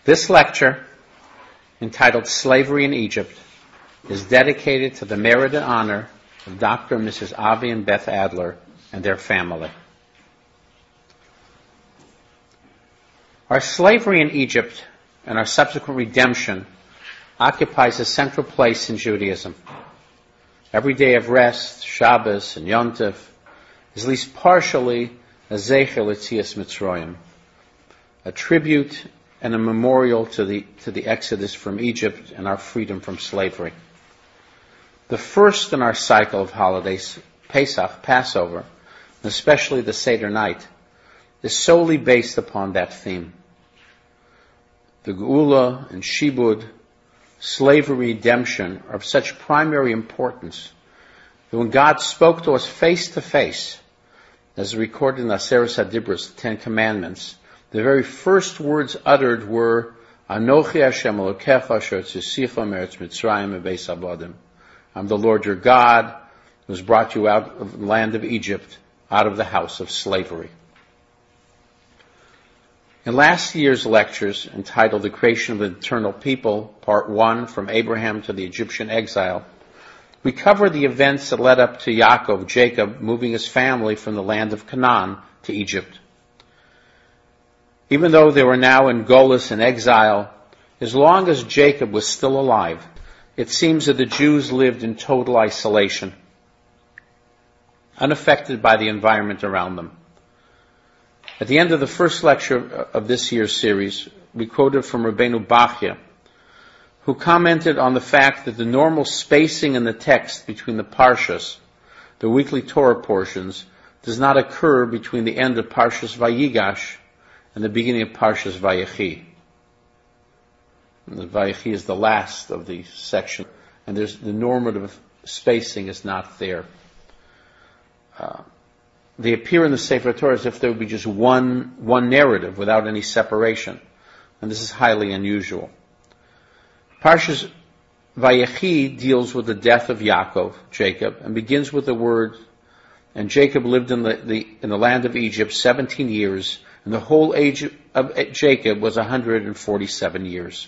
This lecture, entitled Slavery in Egypt, is dedicated to the merit and honor of Dr. and Mrs. Avi and Beth Adler and their family. Our slavery in Egypt and our subsequent redemption occupies a central place in Judaism. Every day of rest, Shabbos and Yom Tov, is at least partially a Zecher L'Tzias Mitzrayim, a tribute and a memorial to the exodus from Egypt and our freedom from slavery. The first in our cycle of holidays, Pesach, Passover, and especially the Seder night, is solely based upon that theme. The Geula and Shibud, slavery, redemption, are of such primary importance that when God spoke to us face to face, as recorded in Aseret HaDibros, the Ten Commandments, the very first words uttered were, Anochi Hashem Elokecha asher tzisicha me'eretz Mitzrayim mebeis abadim. I'm the Lord your God, who has brought you out of the land of Egypt, out of the house of slavery. In last year's lectures, entitled The Creation of the Eternal People, Part 1, From Abraham to the Egyptian Exile, we covered the events that led up to Yaakov, Jacob, moving his family from the land of Canaan to Egypt. Even though they were now in Golus and exile, as long as Jacob was still alive, it seems that the Jews lived in total isolation, unaffected by the environment around them. At the end of the first lecture of this year's series, we quoted from Rabbeinu Bachya, who commented on the fact that the normal spacing in the text between the Parshas, the weekly Torah portions, does not occur between the end of Parshas Vayigash and the beginning of Parshas Vayechi. And the Vayechi is the last of the section, and the normative spacing is not there. They appear in the Sefer Torah as if there would be just one narrative without any separation, and this is highly unusual. Parshas Vayechi deals with the death of Yaakov, Jacob, and begins with the word, and Jacob lived in the land of Egypt 17 years, and the whole age of Jacob was 147 years.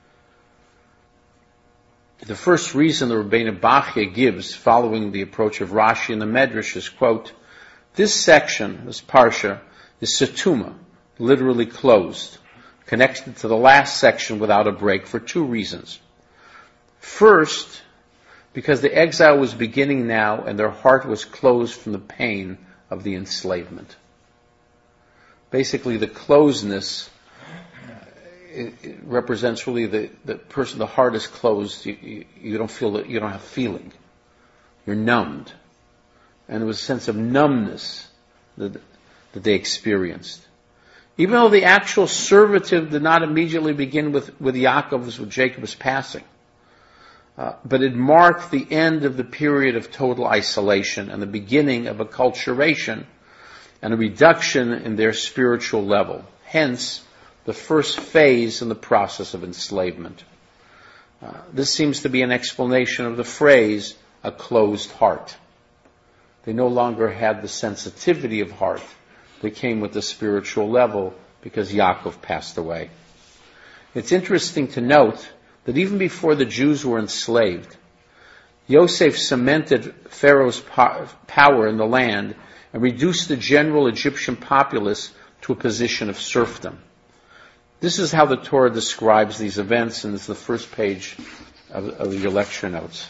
The first reason the Rabbeinu Bachya gives following the approach of Rashi and the Medrash is, quote, this section, this parsha, is setuma, literally closed, connected to the last section without a break for two reasons. First, because the exile was beginning now and their heart was closed from the pain of the enslavement. Basically, the closedness it represents really the person, the heart is closed, you don't feel it, you don't have feeling. You're numbed. And there was a sense of numbness that they experienced. Even though the actual servitude did not immediately begin with Yaakov as with Jacob's passing, but it marked the end of the period of total isolation and the beginning of acculturation and a reduction in their spiritual level. Hence, the first phase in the process of enslavement. This seems to be an explanation of the phrase, a closed heart. They no longer had the sensitivity of heart that came with the spiritual level because Yaakov passed away. It's interesting to note that even before the Jews were enslaved, Yosef cemented Pharaoh's power in the land and reduced the general Egyptian populace to a position of serfdom. This is how the Torah describes these events, and it's the first page of your lecture notes.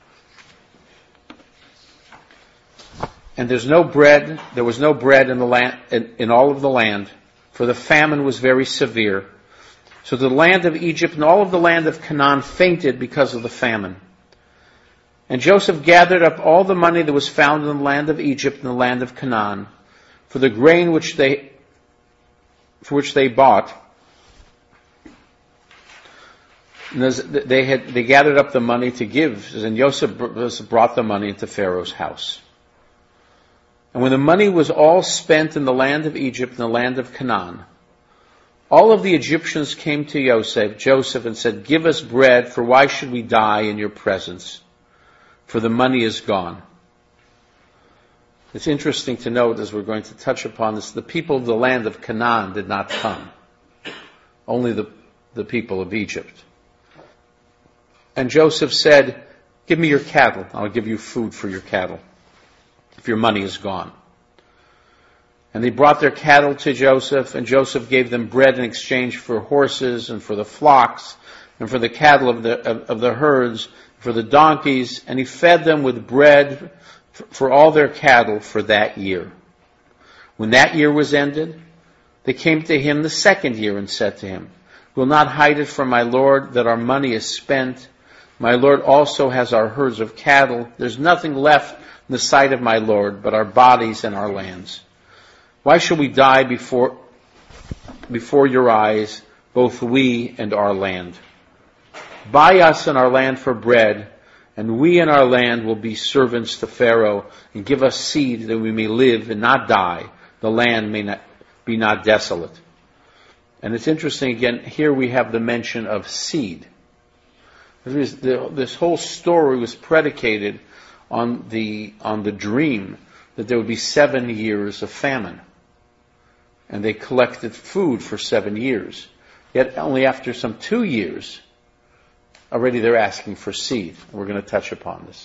And there was no bread in the land, in all of the land, for the famine was very severe. So the land of Egypt and all of the land of Canaan fainted because of the famine. And Joseph gathered up all the money that was found in the land of Egypt and the land of Canaan, for the grain which they bought. And they gathered up the money to give, and Joseph brought the money into Pharaoh's house. And when the money was all spent in the land of Egypt and the land of Canaan, all of the Egyptians came to Joseph, and said, give us bread, for why should we die in your presence? For the money is gone. It's interesting to note, as we're going to touch upon this, the people of the land of Canaan did not come. Only the the people of Egypt. And Joseph said, give me your cattle. I'll give you food for your cattle if your money is gone. And they brought their cattle to Joseph, and Joseph gave them bread in exchange for horses and for the flocks and for the cattle of the herds, for the donkeys, and he fed them with bread for all their cattle for that year. When that year was ended, they came to him the second year and said to him, we'll not hide it from my lord that our money is spent. My lord also has our herds of cattle. There's nothing left in the sight of my lord but our bodies and our lands. Why shall we die before your eyes, both we and our land? Buy us and our land for bread, and we and our land will be servants to Pharaoh, and give us seed that we may live and not die. The land may not be not desolate. And it's interesting, again, here we have the mention of seed. This whole story was predicated on the dream that there would be 7 years of famine. And they collected food for 7 years. Yet only after some 2 years, already they're asking for seed. We're going to touch upon this.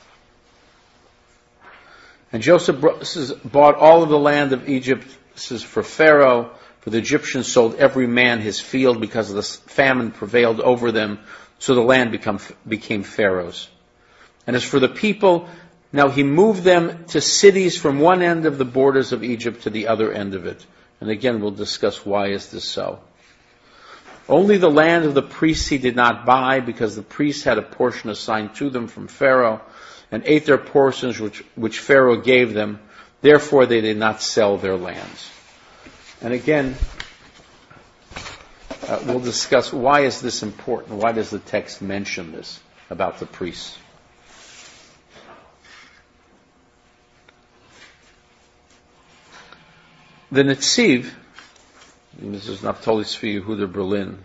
And Joseph bought all of the land of Egypt. This is for Pharaoh. For the Egyptians sold every man his field because the famine prevailed over them. So the land became Pharaoh's. And as for the people, now he moved them to cities from one end of the borders of Egypt to the other end of it. And again, we'll discuss why is this so. Only the land of the priests he did not buy, because the priests had a portion assigned to them from Pharaoh and ate their portions which Pharaoh gave them. Therefore they did not sell their lands. And again, we'll discuss why is this important. Why does the text mention this about the priests? The Netziv, this is Naftali Tzvi Yehuda Berlin,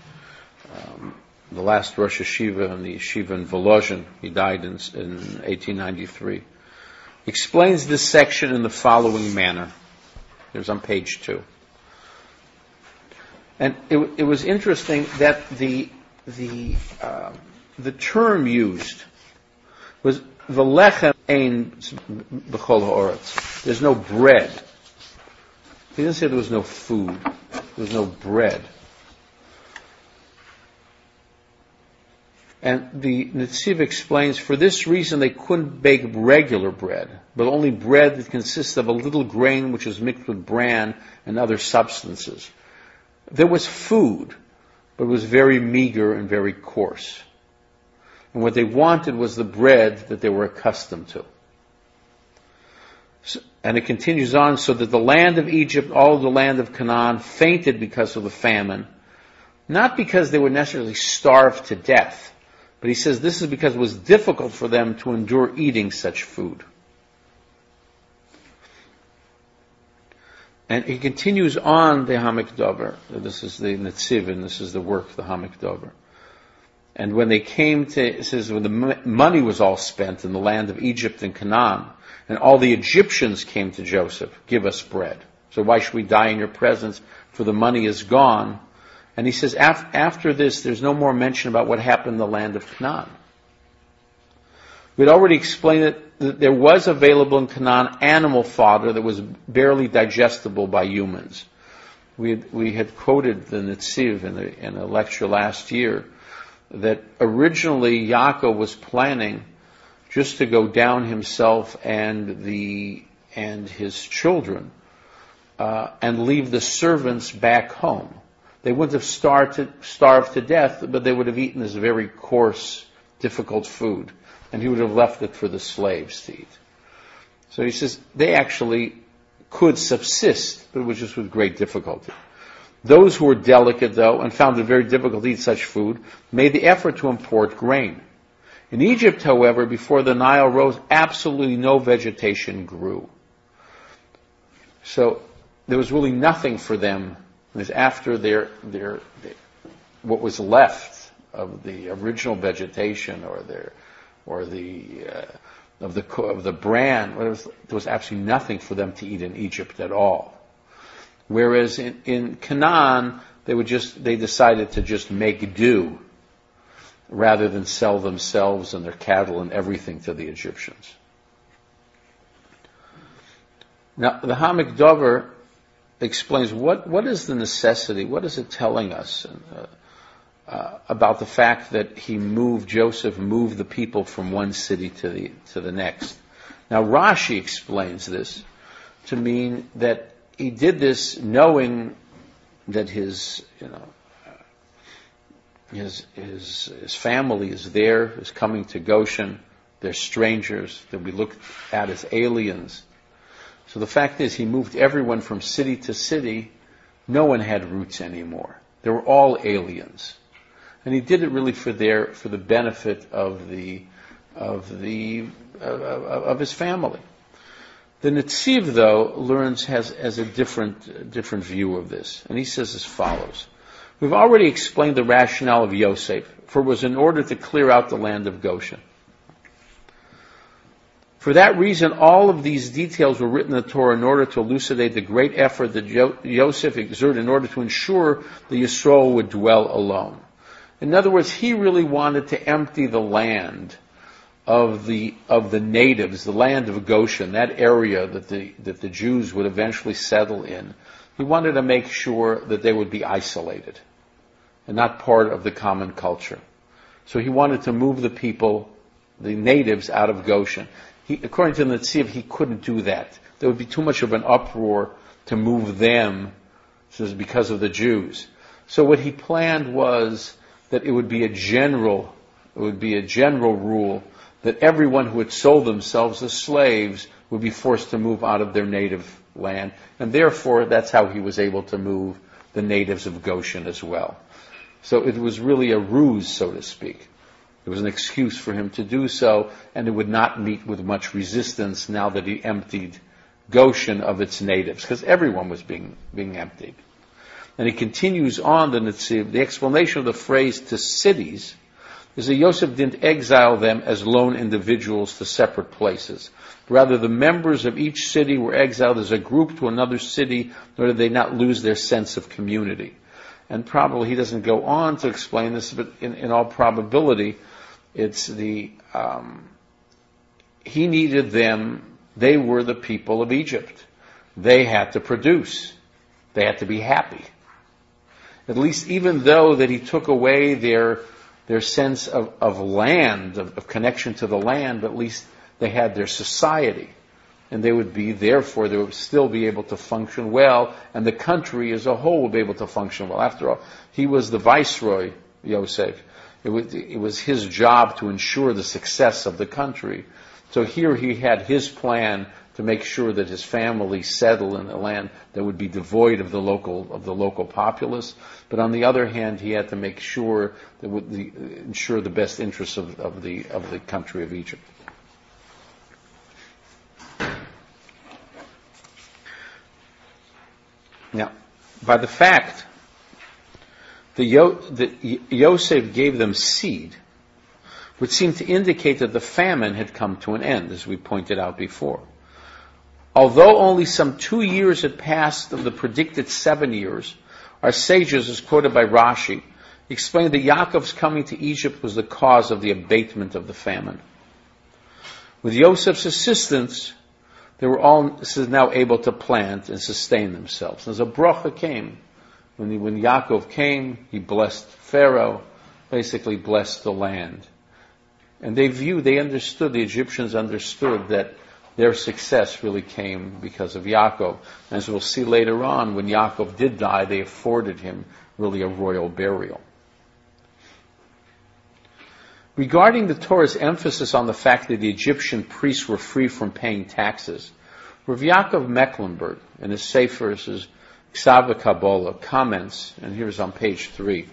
the last Rosh Yeshiva in the Yeshiva in Volozhin, he died in 1893, explains this section in the following manner. Here's on page 2. And it was interesting that the term used was v'lechem ein b'chol ha'oretz. There's no bread. He didn't say there was no food. There was no bread. And the Netziv explains, for this reason they couldn't bake regular bread, but only bread that consists of a little grain which is mixed with bran and other substances. There was food, but it was very meager and very coarse. And what they wanted was the bread that they were accustomed to. And it continues on, so that the land of Egypt, all of the land of Canaan, fainted because of the famine, not because they were necessarily starved to death, but he says this is because it was difficult for them to endure eating such food. And he continues on the Hamek Dover. This is the Netziv, and this is the work, the Hamek Dover. And when they came to, it says, when the money was all spent in the land of Egypt and Canaan, and all the Egyptians came to Joseph, give us bread. So why should we die in your presence? For the money is gone. And he says, after this, there's no more mention about what happened in the land of Canaan. We'd already explained that there was available in Canaan animal fodder that was barely digestible by humans. We had quoted the Netziv in a lecture last year that originally Yaakov was planning just to go down himself and his children and leave the servants back home. They wouldn't have starved to death, but they would have eaten this very coarse, difficult food. And he would have left it for the slaves to eat. So he says they actually could subsist, but it was just with great difficulty. Those who were delicate, though, and found it very difficult to eat such food, made the effort to import grain. In Egypt, however, before the Nile rose, absolutely no vegetation grew. So there was really nothing for them. It was after their what was left of the original vegetation of the bran. There was absolutely nothing for them to eat in Egypt at all. Whereas in Canaan, they decided to just make do rather than sell themselves and their cattle and everything to the Egyptians. Now, the Ha'amek Dover explains what is the necessity, what is it telling us about the fact that Joseph moved the people from one city to the next. Now, Rashi explains this to mean that he did this knowing that his family is there, is coming to Goshen. They're strangers. They'll be looked at as aliens. So the fact is, he moved everyone from city to city. No one had roots anymore. They were all aliens, and he did it really for the benefit of his family. The Netziv, though, has a different view of this, and he says as follows: we've already explained the rationale of Yosef, for it was in order to clear out the land of Goshen. For that reason, all of these details were written in the Torah in order to elucidate the great effort that Yosef exerted in order to ensure the Yisrael would dwell alone. In other words, he really wanted to empty the land of the natives, the land of Goshen, that area that the Jews would eventually settle in. He wanted to make sure that they would be isolated and not part of the common culture. So he wanted to move the people, the natives, out of Goshen. According to the Netziv, he couldn't do that. There would be too much of an uproar to move them because of the Jews. So what he planned was that it would be a general rule that everyone who had sold themselves as slaves would be forced to move out of their native land. And therefore, that's how he was able to move the natives of Goshen as well. So it was really a ruse, so to speak. It was an excuse for him to do so, and it would not meet with much resistance now that he emptied Goshen of its natives, because everyone was being emptied. And he continues on, the Netziv, the explanation of the phrase to cities is that Yosef didn't exile them as lone individuals to separate places. Rather, the members of each city were exiled as a group to another city in order they not lose their sense of community. And probably he doesn't go on to explain this, but in all probability, it's he needed them. They were the people of Egypt. They had to produce. They had to be happy. At least, even though that he took away their sense of land, of connection to the land, at least they had their society. And they would still be able to function well, and the country as a whole would be able to function well. After all, he was the viceroy, Yosef. It was his job to ensure the success of the country. So here he had his plan to make sure that his family settled in a land that would be devoid of the local populace. But on the other hand, he had to make sure that ensure the best interests of the country of Egypt. Now, by the fact that Yosef gave them seed, would seem to indicate that the famine had come to an end, as we pointed out before. Although only some 2 years had passed of the predicted 7 years, our sages, as quoted by Rashi, explained that Yaakov's coming to Egypt was the cause of the abatement of the famine. With Yosef's assistance, they were all now able to plant and sustain themselves. As a bracha came, when Yaakov came, he blessed Pharaoh, basically blessed the land. And the Egyptians understood that their success really came because of Yaakov. And as we'll see later on, when Yaakov did die, they afforded him really a royal burial. Regarding the Torah's emphasis on the fact that the Egyptian priests were free from paying taxes, Rav Yaakov Mecklenburg, in his Sefer, his Ksav Kabbalah, comments, and here's on page 3.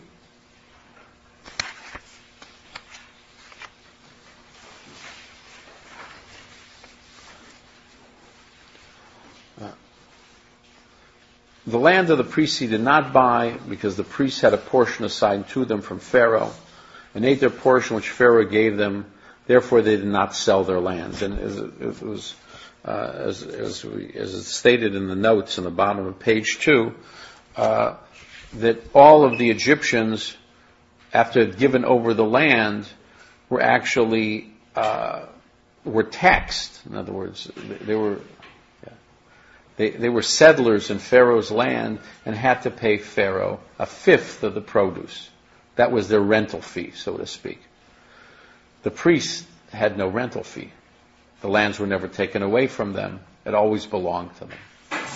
The land of the priests he did not buy because the priests had a portion assigned to them from Pharaoh and ate their portion which Pharaoh gave them. Therefore, they did not sell their lands. And as it's stated in the notes in the bottom of page 2, that all of the Egyptians, after given over the land, were actually were taxed. In other words, they were settlers in Pharaoh's land and had to pay Pharaoh a fifth of the produce. That was their rental fee, so to speak. The priests had no rental fee. The lands were never taken away from them. It always belonged to them.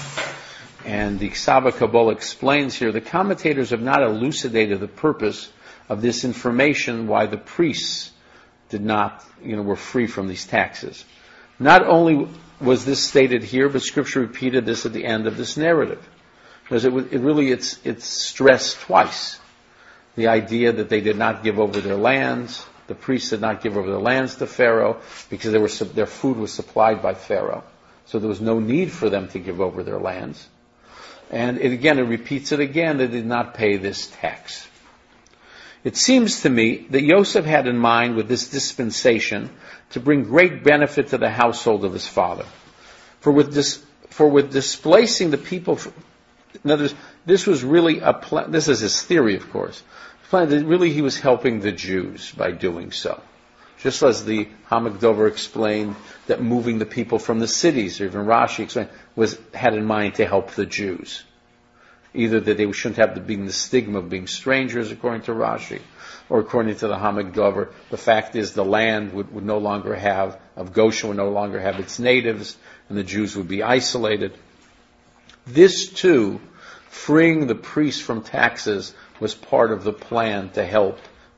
And the Ksava Kabbalah explains here, the commentators have not elucidated the purpose of this information, why the priests did not, were free from these taxes. Not only was this stated here, but Scripture repeated this at the end of this narrative. Because it's stressed twice. The idea that they did not give over their lands, the priests did not give over their lands to Pharaoh, because their food was supplied by Pharaoh. So there was no need for them to give over their lands. And it repeats it again, they did not pay this tax. It seems to me that Yosef had in mind with this dispensation to bring great benefit to the household of his father. For with displacing the people, in other words, this was really this is his theory, of course. Really, he was helping the Jews by doing so. Just as the Hamagdover explained that moving the people from the cities, or even Rashi explained, had in mind to help the Jews. Either that they shouldn't have the stigma of being strangers, according to Rashi, or according to the Hamagdover, the fact is the land would no longer have, of Goshen would no longer have its natives, and the Jews would be isolated. This too, freeing the priests from taxes, was part of the plan to help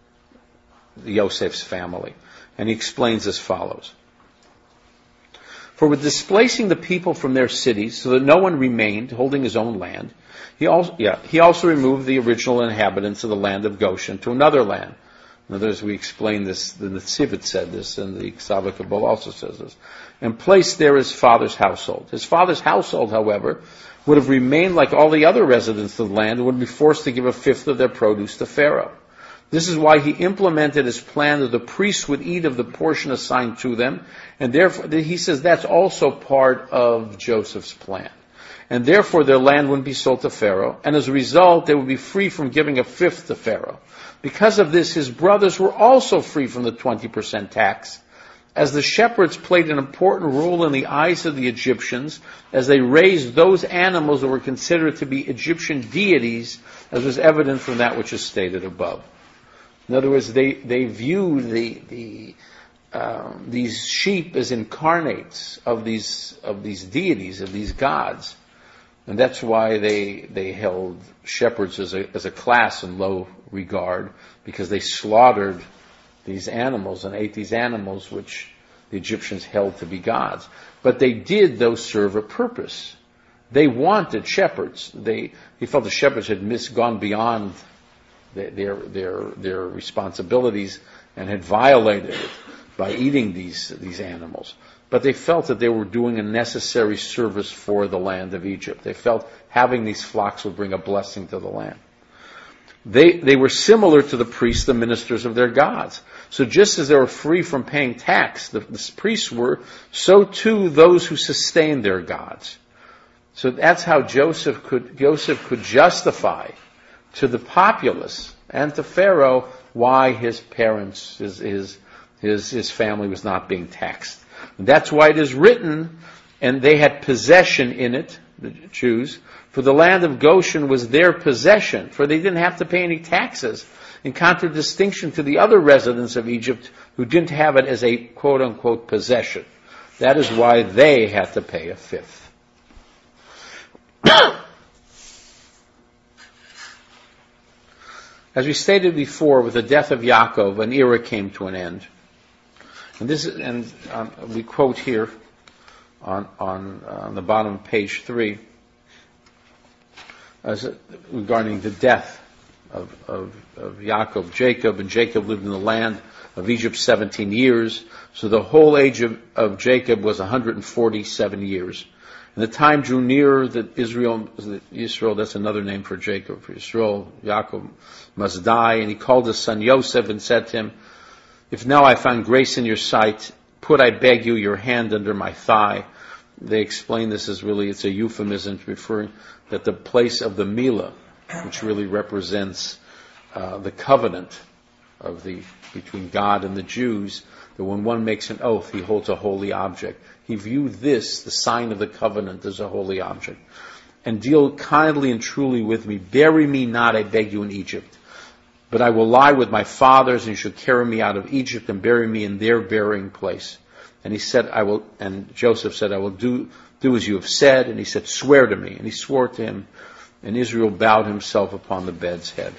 Yosef's family. And he explains as follows. For with displacing the people from their cities, so that no one remained holding his own land, he also removed the original inhabitants of the land of Goshen to another land. In other words, we explained this, the Tzivit said this, and the Ksava Kabbalah also says this, and placed there his father's household. His father's household, however, would have remained like all the other residents of the land and would be forced to give a fifth of their produce to Pharaoh. This is why he implemented his plan that the priests would eat of the portion assigned to them, and therefore, he says that's also part of Joseph's plan. And therefore their land wouldn't be sold to Pharaoh, and as a result they would be free from giving a fifth to Pharaoh. Because of this, his brothers were also free from the 20% tax, as the shepherds played an important role in the eyes of the Egyptians as they raised those animals that were considered to be Egyptian deities, as was evident from that which is stated above. In other words, they viewed these sheep as incarnates of these deities, of these gods. And that's why they held shepherds as a class in low regard, because they slaughtered these animals and ate these animals which the Egyptians held to be gods. But they did, though, serve a purpose. They wanted shepherds. He felt the shepherds had gone beyond their responsibilities and had violated it by eating these animals. But they felt that they were doing a necessary service for the land of Egypt. They felt having these flocks would bring a blessing to the land. They were similar to the priests, the ministers of their gods. So just as they were free from paying tax, the priests were, so too those who sustained their gods. So that's how Joseph could justify to the populace and to Pharaoh why his parents, his family was not being taxed. And that's why it is written, and they had possession in it, the Jews, for the land of Goshen was their possession, for they didn't have to pay any taxes, in contradistinction to the other residents of Egypt who didn't have it as a quote-unquote possession. That is why they had to pay a fifth. As we stated before, with the death of Yaakov, an era came to an end. And we quote here on the bottom of page 3 regarding the death of Yaakov, Jacob, and Jacob lived in the land of Egypt 17 years. So the whole age of Jacob was 147 years. And the time drew near that Israel, that's another name for Jacob, for Israel, Yaakov must die. And he called his son Yosef and said to him, if now I found grace in your sight, put, I beg you, your hand under my thigh. They explain this as really, it's a euphemism referring that the place of the Milah, which really represents the covenant between God and the Jews, that when one makes an oath, he holds a holy object. He viewed this, the sign of the covenant, as a holy object. And deal kindly and truly with me. Bury me not, I beg you, in Egypt. But I will lie with my fathers, and you shall carry me out of Egypt and bury me in their burying place. And he said, and Joseph said, I will do as you have said. And he said, swear to me. And he swore to him, and Israel bowed himself upon the bed's head.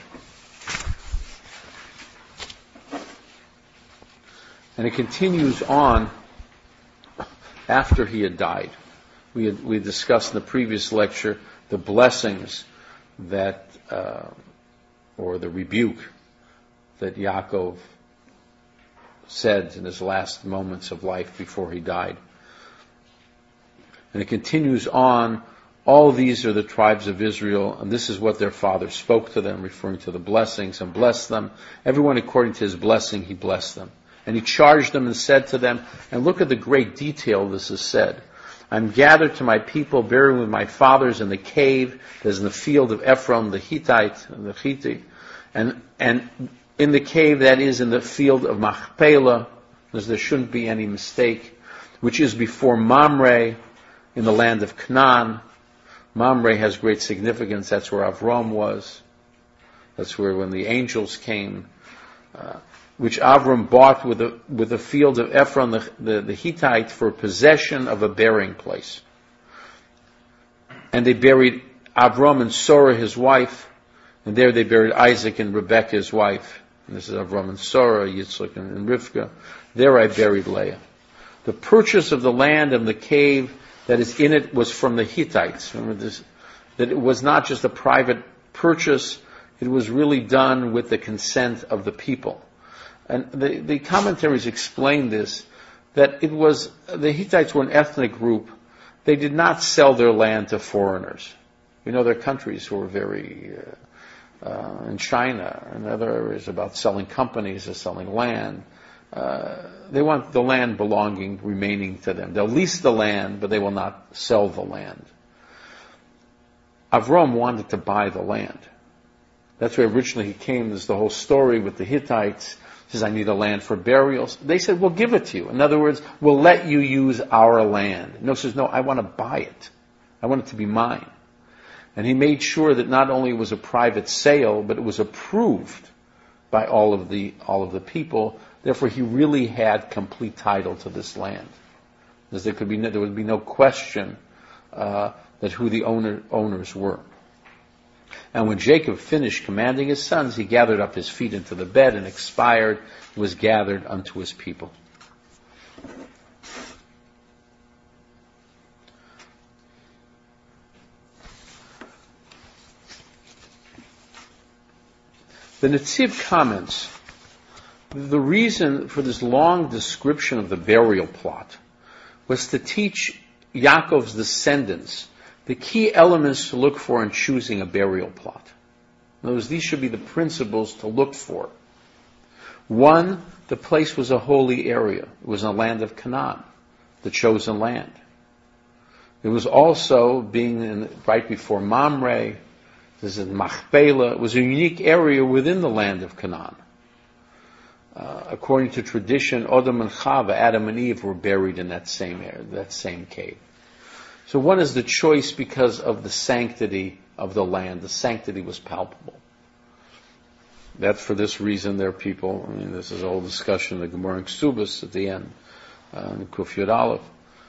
And it continues on after he had died. We discussed in the previous lecture the blessings that, or the rebuke that Yaakov said in his last moments of life before he died. And it continues on, all these are the tribes of Israel, and this is what their father spoke to them, referring to the blessings, and blessed them. Everyone according to his blessing, he blessed them. And he charged them and said to them, and look at the great detail this is said, I'm gathered to my people, buried with my fathers in the cave that is in the field of Ephron, the Hittite, and the Hittite, and in the cave that is in the field of Machpelah, because there shouldn't be any mistake, which is before Mamre, in the land of Canaan. Mamre has great significance. That's where Avram was. That's where when the angels came, which Avram bought with the field of Ephron, the Hittite, for possession of a burying place. And they buried Avram and Sarah, his wife, and there they buried Isaac and Rebekah, his wife. And this is Avram and Sarah, Yitzchak and Rivka. There I buried Leah. The purchase of the land and the cave that is in it was from the Hittites. Remember this, that it was not just a private purchase, it was really done with the consent of the people. And the commentaries explain this, that it was, the Hittites were an ethnic group. They did not sell their land to foreigners. You know, there are countries who are very, in China and other areas, about selling companies or selling land. They want the land remaining to them. They'll lease the land, but they will not sell the land. Avram wanted to buy the land. That's where originally he came. There's the whole story with the Hittites. He says, I need a land for burials. They said, we'll give it to you. In other words, we'll let you use our land. Noah says, no, I want to buy it. I want it to be mine. And he made sure that not only was a private sale, but it was approved by all of the people. Therefore, he really had complete title to this land. Because there would be no question that who the owners were. And when Jacob finished commanding his sons, he gathered up his feet into the bed and expired, was gathered unto his people. The Netziv comments, the reason for this long description of the burial plot was to teach Yaakov's descendants the key elements to look for in choosing a burial plot. In other words, these should be the principles to look for. One, the place was a holy area. It was in the land of Canaan, the chosen land. It was also being right before Mamre. This is Machpelah. It was a unique area within the land of Canaan. According to tradition, Adam and Chava, Adam and Eve, were buried in that same area, that same cave. So one is the choice because of the sanctity of the land. The sanctity was palpable. That's for this reason there are people, this is a whole discussion, the Gemara in Ksubas at the end, in Kuf Yud Aleph,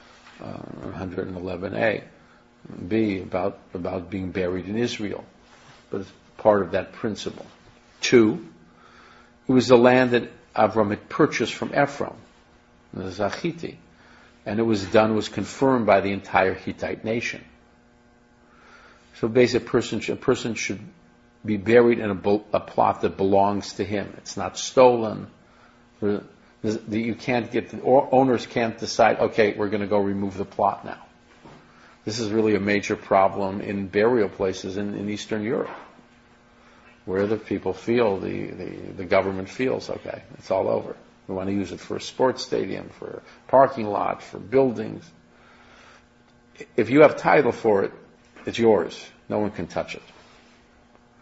111a, b, about being buried in Israel. But it's part of that principle. 2, it was the land that Avram had purchased from Ephron, the Zachiti. And it was confirmed by the entire Hittite nation. So basically a person should be buried in a plot that belongs to him. It's not stolen. You can't owners can't decide, okay, we're going to go remove the plot now. This is really a major problem in burial places in Eastern Europe, where the people feel, the government feels, okay, it's all over. We want to use it for a sports stadium, for a parking lot, for buildings. If you have title for it, it's yours. No one can touch it.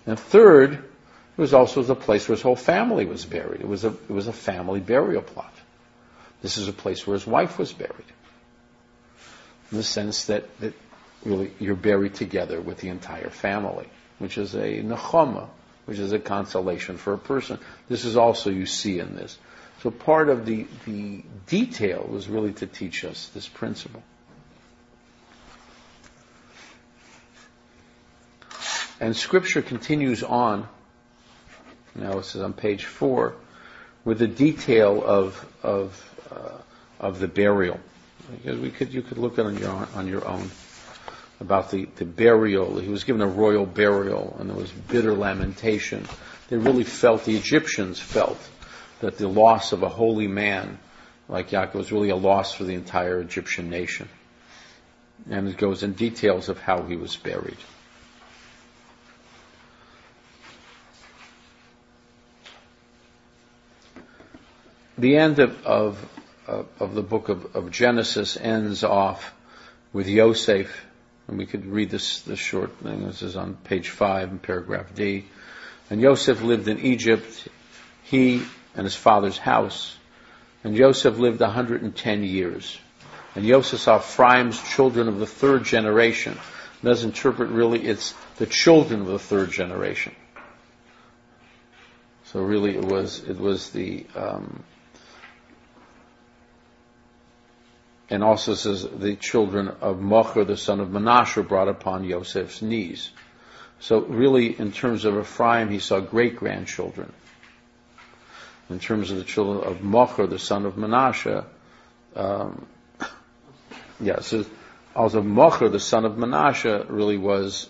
And third, it was also the place where his whole family was buried. It was a family burial plot. This is a place where his wife was buried. In the sense that really you're buried together with the entire family, which is a nechama, which is a consolation for a person. This is also you see in this. So part of the detail was really to teach us this principle. And Scripture continues on. Now this is on page 4, with the detail of the burial. Because you could look at it on your own about the burial. He was given a royal burial, and there was bitter lamentation. The Egyptians felt that the loss of a holy man like Yaakov was really a loss for the entire Egyptian nation. And it goes in details of how he was buried. The end of the book of Genesis ends off with Yosef, and we could read this short thing. This is on page 5 in paragraph D. And Yosef lived in Egypt, he and his father's house. And Yosef lived 110 years. And Yosef saw Ephraim's children of the third generation. It does interpret really it's the children of the third generation. So really it was the and also says the children of Machir, the son of Manasseh, brought upon Yosef's knees. So really, in terms of Ephraim, he saw great-grandchildren. In terms of the children of Machir, the son of Manasseh, so also Machir, the son of Manasseh, really was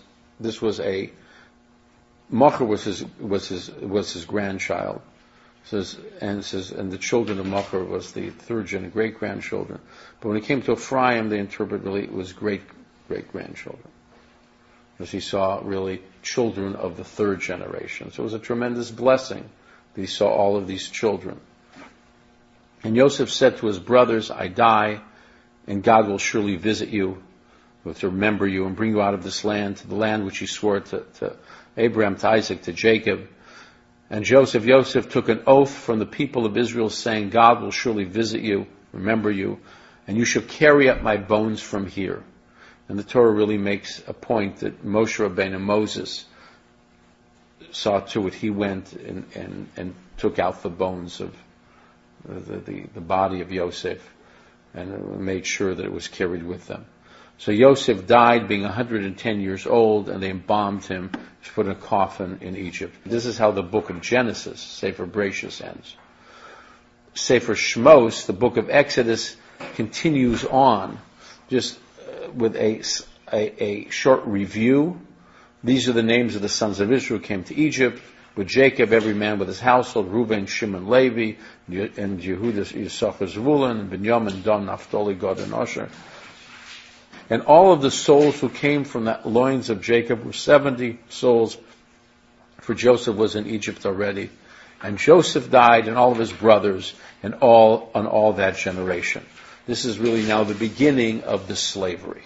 Machir was his grandchild. And the children of Machir was the third and great-grandchildren. But when it came to Ephraim, they interpret really it was great-grandchildren. Because he saw really children of the third generation. So it was a tremendous blessing that he saw all of these children. And Yosef said to his brothers, I die, and God will surely visit you, to remember you, and bring you out of this land, to the land which he swore to Abraham, to Isaac, to Jacob. And Yosef took an oath from the people of Israel, saying, God will surely visit you, remember you, and you shall carry up my bones from here. And the Torah really makes a point that Moshe Rabbeinu, Moses, saw to it. He went and took out the bones of the body of Yosef and made sure that it was carried with them. So Yosef died being 110 years old, and they embalmed him, put in a coffin in Egypt. This is how the book of Genesis, Sefer Bereshis, ends. Sefer Shmos, the book of Exodus, continues on, just with a short review. These are the names of the sons of Israel who came to Egypt, with Jacob, every man with his household, Reuben, Shimon, Levi, and Yehuda, Yisachar, Zvulun, and Binyamin, Dan, Naphtali, Gad, and Asher. And all of the souls who came from the loins of Jacob were 70 souls, for Joseph was in Egypt already. And Joseph died, and all of his brothers, and all that generation. This is really now the beginning of the slavery.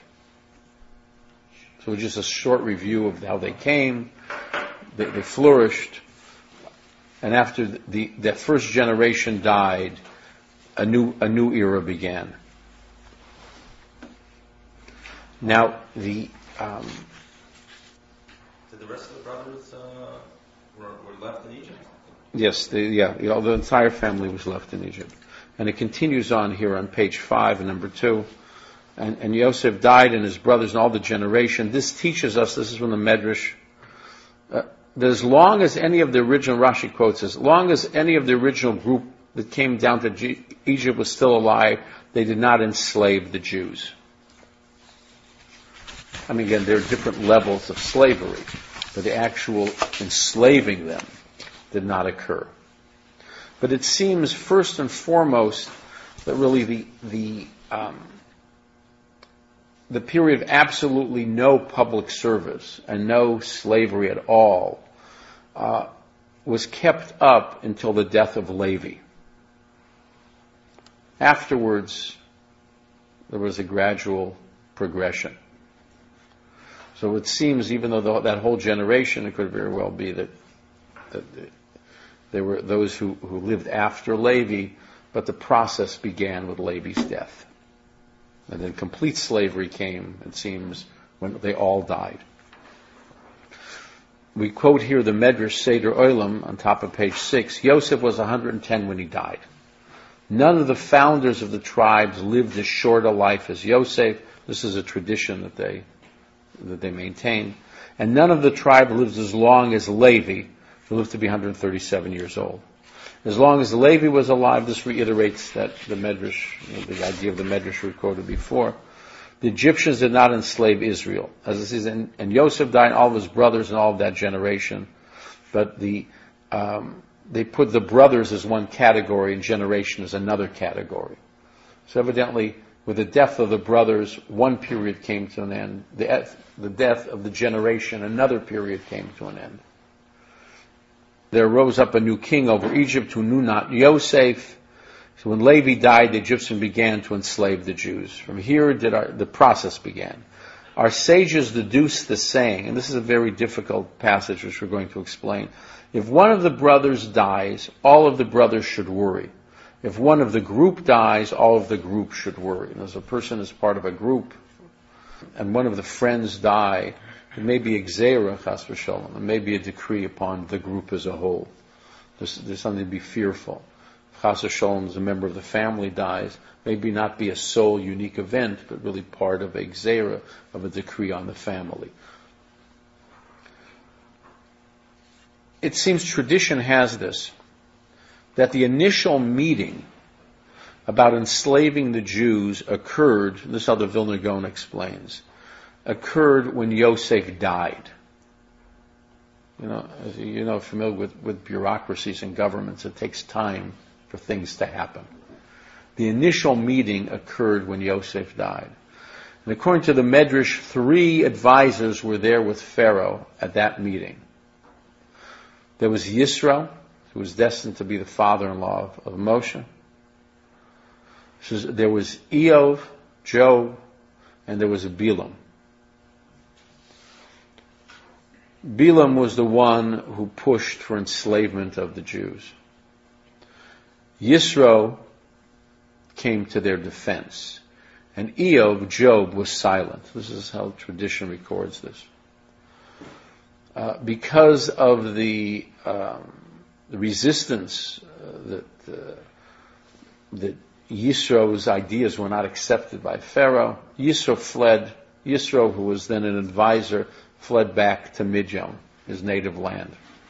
So just a short review of how they came. They flourished. And after that first generation died, a new era began. Now, Did the rest of the brothers were left in Egypt? Yes, the entire family was left in Egypt. And it continues on here on page 5 and number 2. And Yosef died and his brothers and all the generation. This teaches us, this is from the Medrash, that as long as any of the original, Rashi quotes, as long as any of the original group that came down to Egypt was still alive, they did not enslave the Jews. I mean, again, there are different levels of slavery, but the actual enslaving them did not occur. But it seems first and foremost that really the period of absolutely no public service and no slavery at all was kept up until the death of Levi. Afterwards, there was a gradual progression. So it seems, even though that whole generation, it could very well be that there were those who lived after Levi, but the process began with Levi's death. And then complete slavery came, it seems, when they all died. We quote here the Medrash Seder Olam on top of page 6. Yosef was 110 when he died. None of the founders of the tribes lived as short a life as Yosef. This is a tradition that they maintain. And none of the tribe lived as long as Levi, who lived to be 137 years old. As long as Levi was alive, this reiterates that the Medrash, the idea of the Medrash we quoted before. The Egyptians did not enslave Israel. As it says, and Yosef died, all of his brothers and all of that generation. But they put the brothers as one category and generation as another category. So evidently, with the death of the brothers, one period came to an end. The death of the generation, another period came to an end. There rose up a new king over Egypt who knew not Yosef. So when Levi died, the Egyptians began to enslave the Jews. From here the process began. Our sages deduced the saying, and this is a very difficult passage which we're going to explain. If one of the brothers dies, all of the brothers should worry. If one of the group dies, all of the group should worry. And as a person is part of a group, and one of the friends die, it may be a gzeira, chas v'shalom. It may be a decree upon the group as a whole. There's something to be fearful. Chas v'shalom, as a member of the family dies, maybe not be a sole, unique event, but really part of a gzeira, of a decree on the family. It seems tradition has this, that the initial meeting about enslaving the Jews occurred, this is how the Vilna Gaon explains, occurred when Yosef died. As you know, familiar with bureaucracies and governments, it takes time for things to happen. The initial meeting occurred when Yosef died. And according to the Medrash, 3 advisors were there with Pharaoh at that meeting. There was Yisro, who was destined to be the father-in-law of Moshe. There was Eov, Job, and there was Bilam. Bilam was the one who pushed for enslavement of the Jews. Yisro came to their defense. And Eov, Job, was silent. This is how tradition records this. Because of the resistance that Yisro's ideas were not accepted by Pharaoh, Yisro fled. Yisro, who was then an advisor, fled back to Midian, his native land.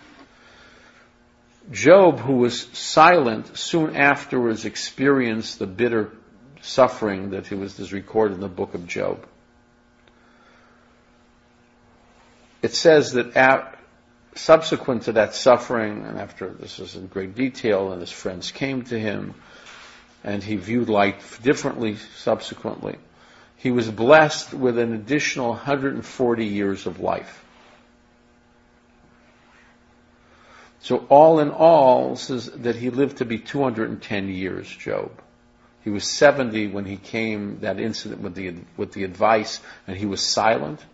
Job, who was silent, soon afterwards experienced the bitter suffering that is recorded in the book of Job. It says that subsequent to that suffering, and after this is in great detail, and his friends came to him, and he viewed life differently subsequently, he was blessed with an additional 140 years of life. So all in all, says that he lived to be 210 years, Job. He was 70 when he came, that incident with the advice, and he was silent.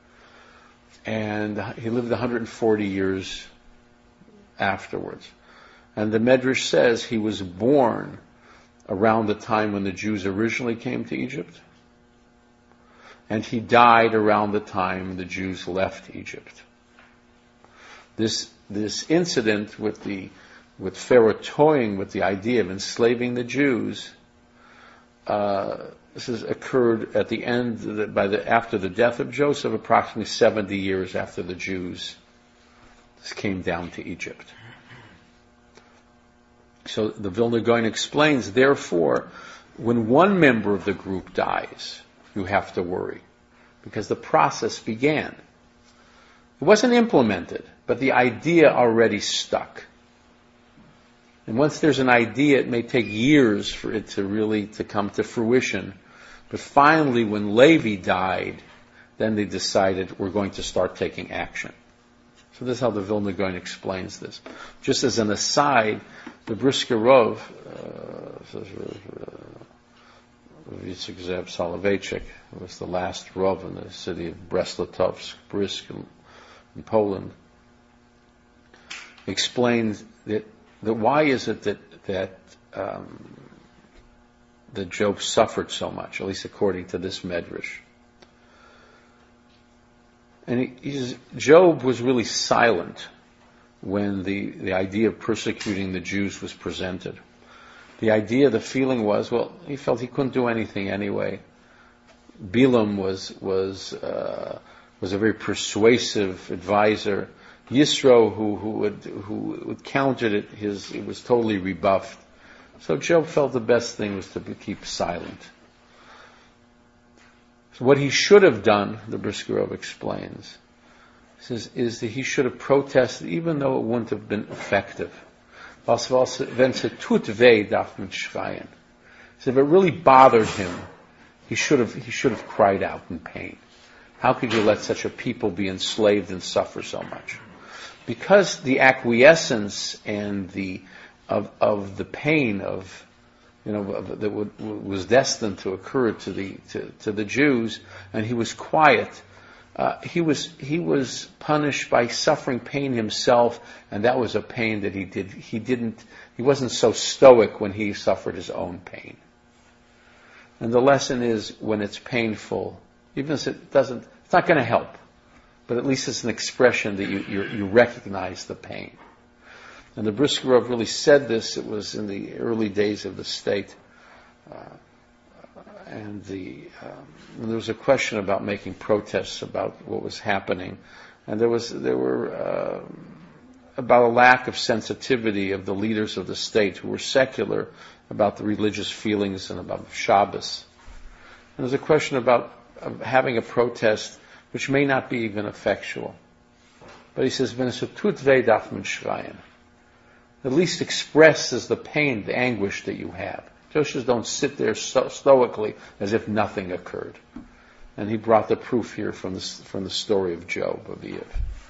And he lived 140 years afterwards. And the Medrash says he was born around the time when the Jews originally came to Egypt. And he died around the time the Jews left Egypt. This incident with Pharaoh toying with the idea of enslaving the Jews, this has occurred at the end, after the death of Joseph, approximately 70 years after the Jews came down to Egypt. So the Vilna Gaon explains, therefore, when one member of the group dies, you have to worry, because the process began. It wasn't implemented, but the idea already stuck. And once there's an idea, it may take years for it to come to fruition. But finally, when Levi died, then they decided we're going to start taking action. So this is how the Vilna Gaon explains this. Just as an aside, the Brisker Rov, Yitzhak Zev Soloveitchik, who was the last Rav in the city of Brest-Litovsk, Brisk in Poland, explains that why is it that Job suffered so much, at least according to this medrash. And he says Job was really silent when the idea of persecuting the Jews was presented. The idea, the feeling was, well, he felt he couldn't do anything anyway. Bilam was a very persuasive advisor. Yisro, who countered it, it was totally rebuffed. So Job felt the best thing was to keep silent. So what he should have done, the Brisker Rov explains, says, is that he should have protested even though it wouldn't have been effective. So if it really bothered him, he should have cried out in pain. How could you let such a people be enslaved and suffer so much? Because the acquiescence and of the pain that was destined to occur to the Jews, and he was quiet. He was punished by suffering pain himself, and that was a pain that he wasn't so stoic when he suffered his own pain. And the lesson is, when it's painful, even if it's not going to help, but at least it's an expression that you recognize the pain. And the Brisker Rov really said this. It was in the early days of the state, and there was a question about making protests about what was happening, and there were about a lack of sensitivity of the leaders of the state who were secular about the religious feelings and about Shabbos. And there's a question about having a protest which may not be even effectual. But he says, at least expresses the pain, the anguish that you have. Just don't sit there stoically as if nothing occurred. And he brought the proof here from the story of Job, of Eve.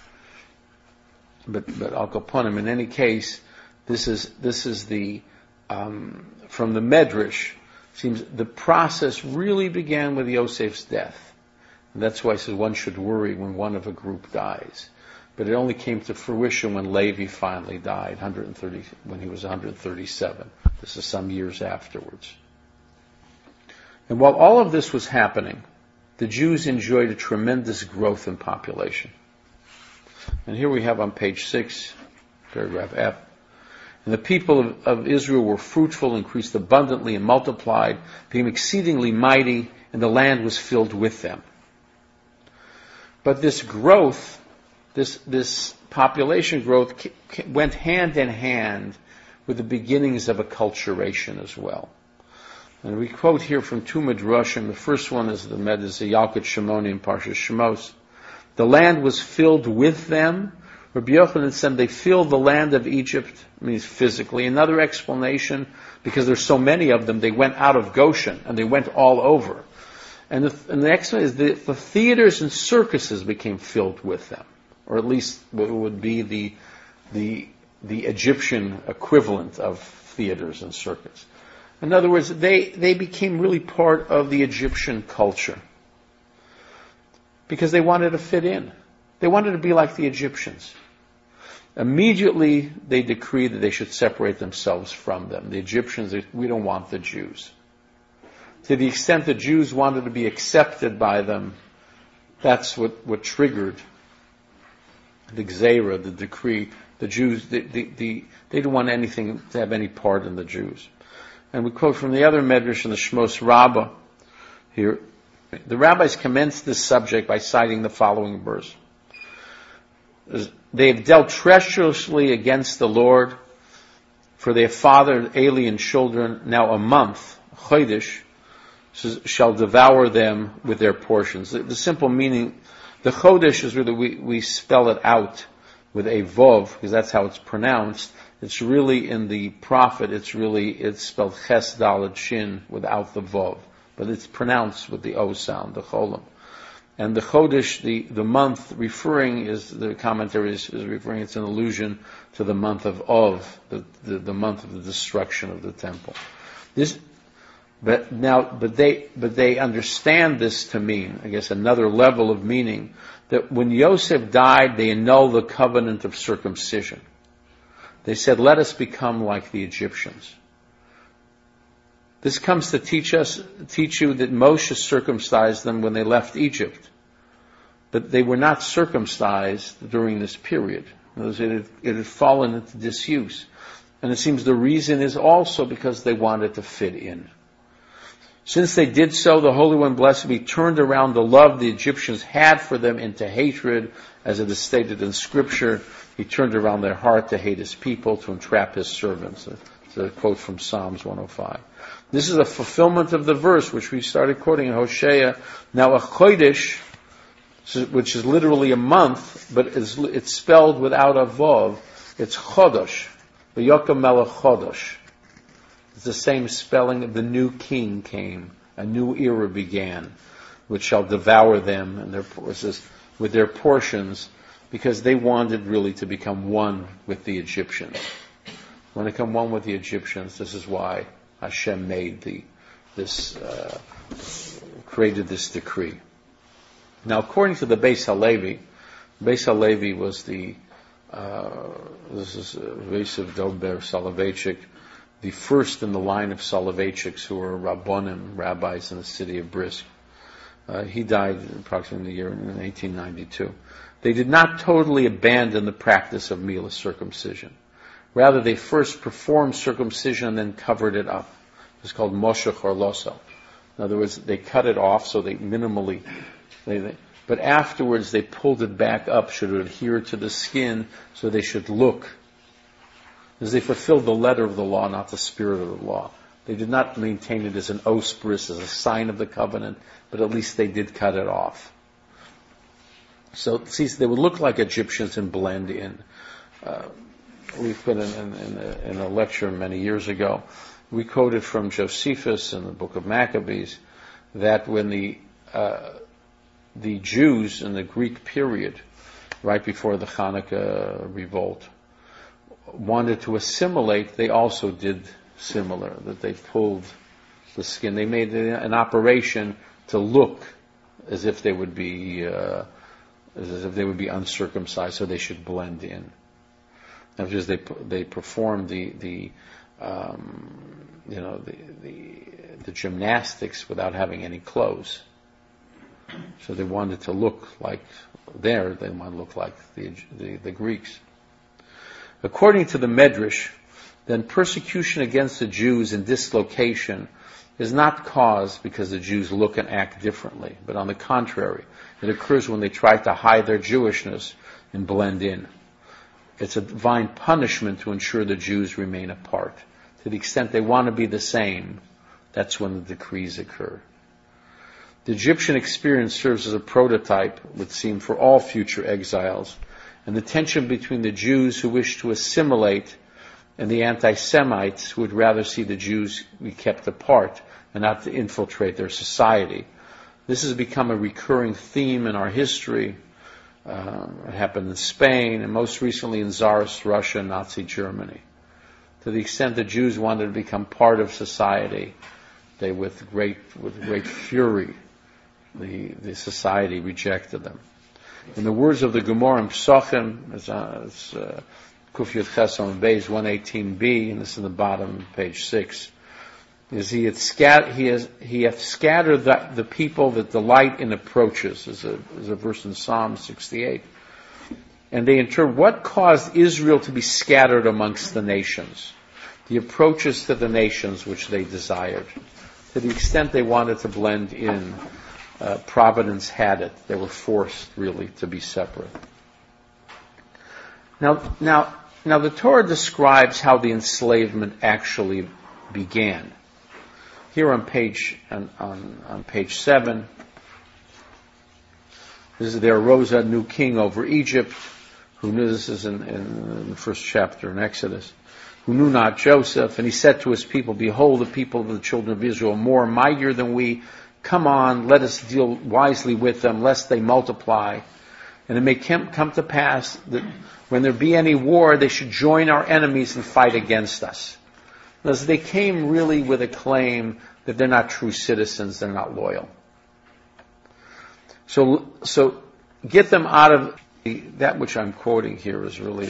But Al Kaponim, in any case, this is the from the Medrash. Seems the process really began with Yosef's death. And that's why he says one should worry when one of a group dies. But it only came to fruition when Levi finally died, when he was 137. This is some years afterwards. And while all of this was happening, the Jews enjoyed a tremendous growth in population. And here we have on page 6, paragraph F. And the people of Israel were fruitful, increased abundantly, and multiplied, became exceedingly mighty, and the land was filled with them. But this growth, this population growth went hand in hand with the beginnings of acculturation as well. And we quote here from two midrashim. The first one is the Yalkut Shimoni in Parshas Shemos. The land was filled with them. Rabbi Yochanan said they filled the land of Egypt, means physically. Another explanation, because there's so many of them, they went out of Goshen and they went all over. And the next one is the theaters and circuses became filled with them, or at least what would be the Egyptian equivalent of theaters and circus. In other words, they became really part of the Egyptian culture because they wanted to fit in. They wanted to be like the Egyptians. Immediately, they decreed that they should separate themselves from them. The Egyptians, we don't want the Jews. To the extent the Jews wanted to be accepted by them, that's what triggered the Gzeira, the decree. The Jews, they didn't want anything to have any part in the Jews. And we quote from the other Medrash in the Shmos Rabbah here. The rabbis commenced this subject by citing the following verse. They have dealt treacherously against the Lord, for they have fathered alien children. Now a month, Chodesh, shall devour them with their portions. The simple meaning, the Chodesh is really, we spell it out with a Vov, because that's how it's pronounced. It's really in the prophet, it's spelled Ches Daled Shin without the Vov. But it's pronounced with the O sound, the Cholam. And the Chodesh, the month the commentary is referring, it's an allusion to the month of the month of the destruction of the temple. But they understand this to mean, I guess, another level of meaning, that when Yosef died, they annulled the covenant of circumcision. They said, let us become like the Egyptians. This comes to teach you that Moshe circumcised them when they left Egypt. But they were not circumcised during this period. It had fallen into disuse. And it seems the reason is also because they wanted to fit in. Since they did so, the Holy One, blessed be, turned around the love the Egyptians had for them into hatred, as it is stated in Scripture. He turned around their heart to hate His people, to entrap His servants. It's a quote from Psalms 105. This is a fulfillment of the verse which we started quoting in Hosea. Now a chodesh, which is literally a month, but it's spelled without a vav. It's chodosh. V'yokem melech chodosh. It's the same spelling of the new king came. A new era began, which shall devour them and with their portions, because they wanted really to become one with the Egyptians. When they become one with the Egyptians, this is why Hashem created this decree. Now, according to the Beis Halevi was this is Yosef Dober Soloveitchik, the first in the line of Soloveitchiks who were Rabbonim, rabbis in the city of Brisk. He died approximately in the year 1892. They did not totally abandon the practice of Milah circumcision. Rather, they first performed circumcision and then covered it up. It's called Moshech or Loso. In other words, they cut it off, so they minimally, but afterwards they pulled it back up, should it adhere to the skin, so they should look, as they fulfilled the letter of the law, not the spirit of the law. They did not maintain it as an ospris, as a sign of the covenant, but at least they did cut it off. So, see, they would look like Egyptians and blend in. We've been in a lecture many years ago. We quoted from Josephus in the book of Maccabees that when the Jews in the Greek period, right before the Hanukkah revolt, wanted to assimilate, they also did similar, that they pulled the skin. They made an operation to look as if they would be uncircumcised, so they should blend in. And because they performed the gymnastics without having any clothes, so they wanted to look like they wanted to look like the Greeks. According to the Medrash, then persecution against the Jews and dislocation is not caused because the Jews look and act differently, but on the contrary, it occurs when they try to hide their Jewishness and blend in. It's a divine punishment to ensure the Jews remain apart. To the extent they want to be the same, that's when the decrees occur. The Egyptian experience serves as a prototype, it would seem, for all future exiles, and the tension between the Jews who wish to assimilate and the anti-Semites who would rather see the Jews be kept apart and not to infiltrate their society. This has become a recurring theme in our history. It happened in Spain, and most recently in Tsarist Russia and Nazi Germany. To the extent the Jews wanted to become part of society, they, with great fury, the society rejected them. In the words of the Gemara in Psachim, it's Kuf Yud Ches on Beis 118b, and this is in the bottom, page 6, is he hath scattered the people that delight in approaches, is a verse in Psalm 68. And they interpret, what caused Israel to be scattered amongst the nations? The approaches to the nations which they desired. To the extent they wanted to blend in, Providence had it. They were forced, really, to be separate. Now the Torah describes how the enslavement actually began. Here on page 7, there arose a new king over Egypt, who knew, this is in the first chapter in Exodus, who knew not Joseph, and he said to his people, behold, the people of the children of Israel are more mightier than we. Come on, let us deal wisely with them, lest they multiply. And it may come to pass that when there be any war, they should join our enemies and fight against us. As they came really with a claim that they're not true citizens, they're not loyal. So get them out of that which I'm quoting here is really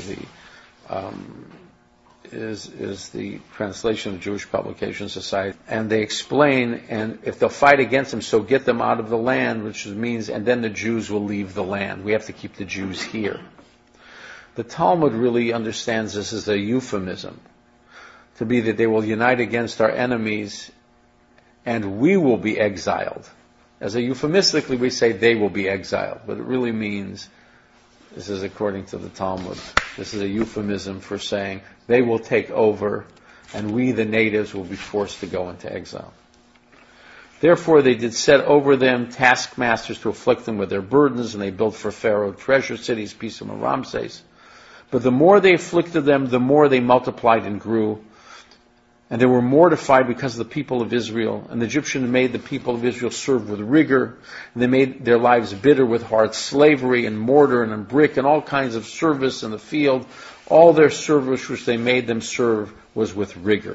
is the translation of Jewish Publication Society, and they explain, and if they'll fight against them, so get them out of the land, which means, and then the Jews will leave the land. We have to keep the Jews here. The Talmud really understands this as a euphemism, to be that they will unite against our enemies, and we will be exiled. As a euphemistically, we say they will be exiled, but it really means, this is according to the Talmud, this is a euphemism for saying they will take over, and we, the natives, will be forced to go into exile. Therefore they did set over them taskmasters to afflict them with their burdens, and they built for Pharaoh treasure cities, Pithom and Ramses. But the more they afflicted them, the more they multiplied and grew. And they were mortified because of the people of Israel. And the Egyptians made the people of Israel serve with rigor. And they made their lives bitter with hard slavery and mortar and brick and all kinds of service in the field. All their service which they made them serve was with rigor.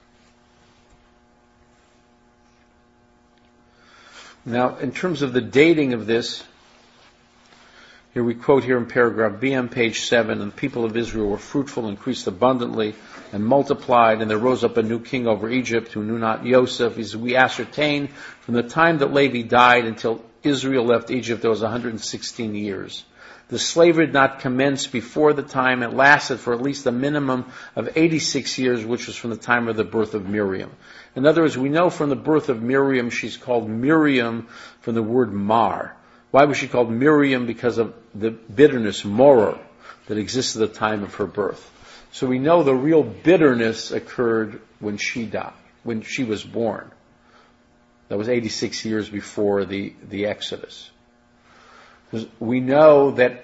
Now, in terms of the dating of this, here we quote here in paragraph B on page 7, and the people of Israel were fruitful, increased abundantly, and multiplied, and there rose up a new king over Egypt who knew not Yosef. We ascertain from the time that Levi died until Israel left Egypt, there was 116 years. The slavery did not commence before the time. It lasted for at least a minimum of 86 years, which was from the time of the birth of Miriam. In other words, we know from the birth of Miriam, she's called Miriam from the word mar. Why was she called Miriam? Because of the bitterness, moror, that existed at the time of her birth. So we know the real bitterness occurred when she died, when she was born. That was 86 years before the Exodus. We know that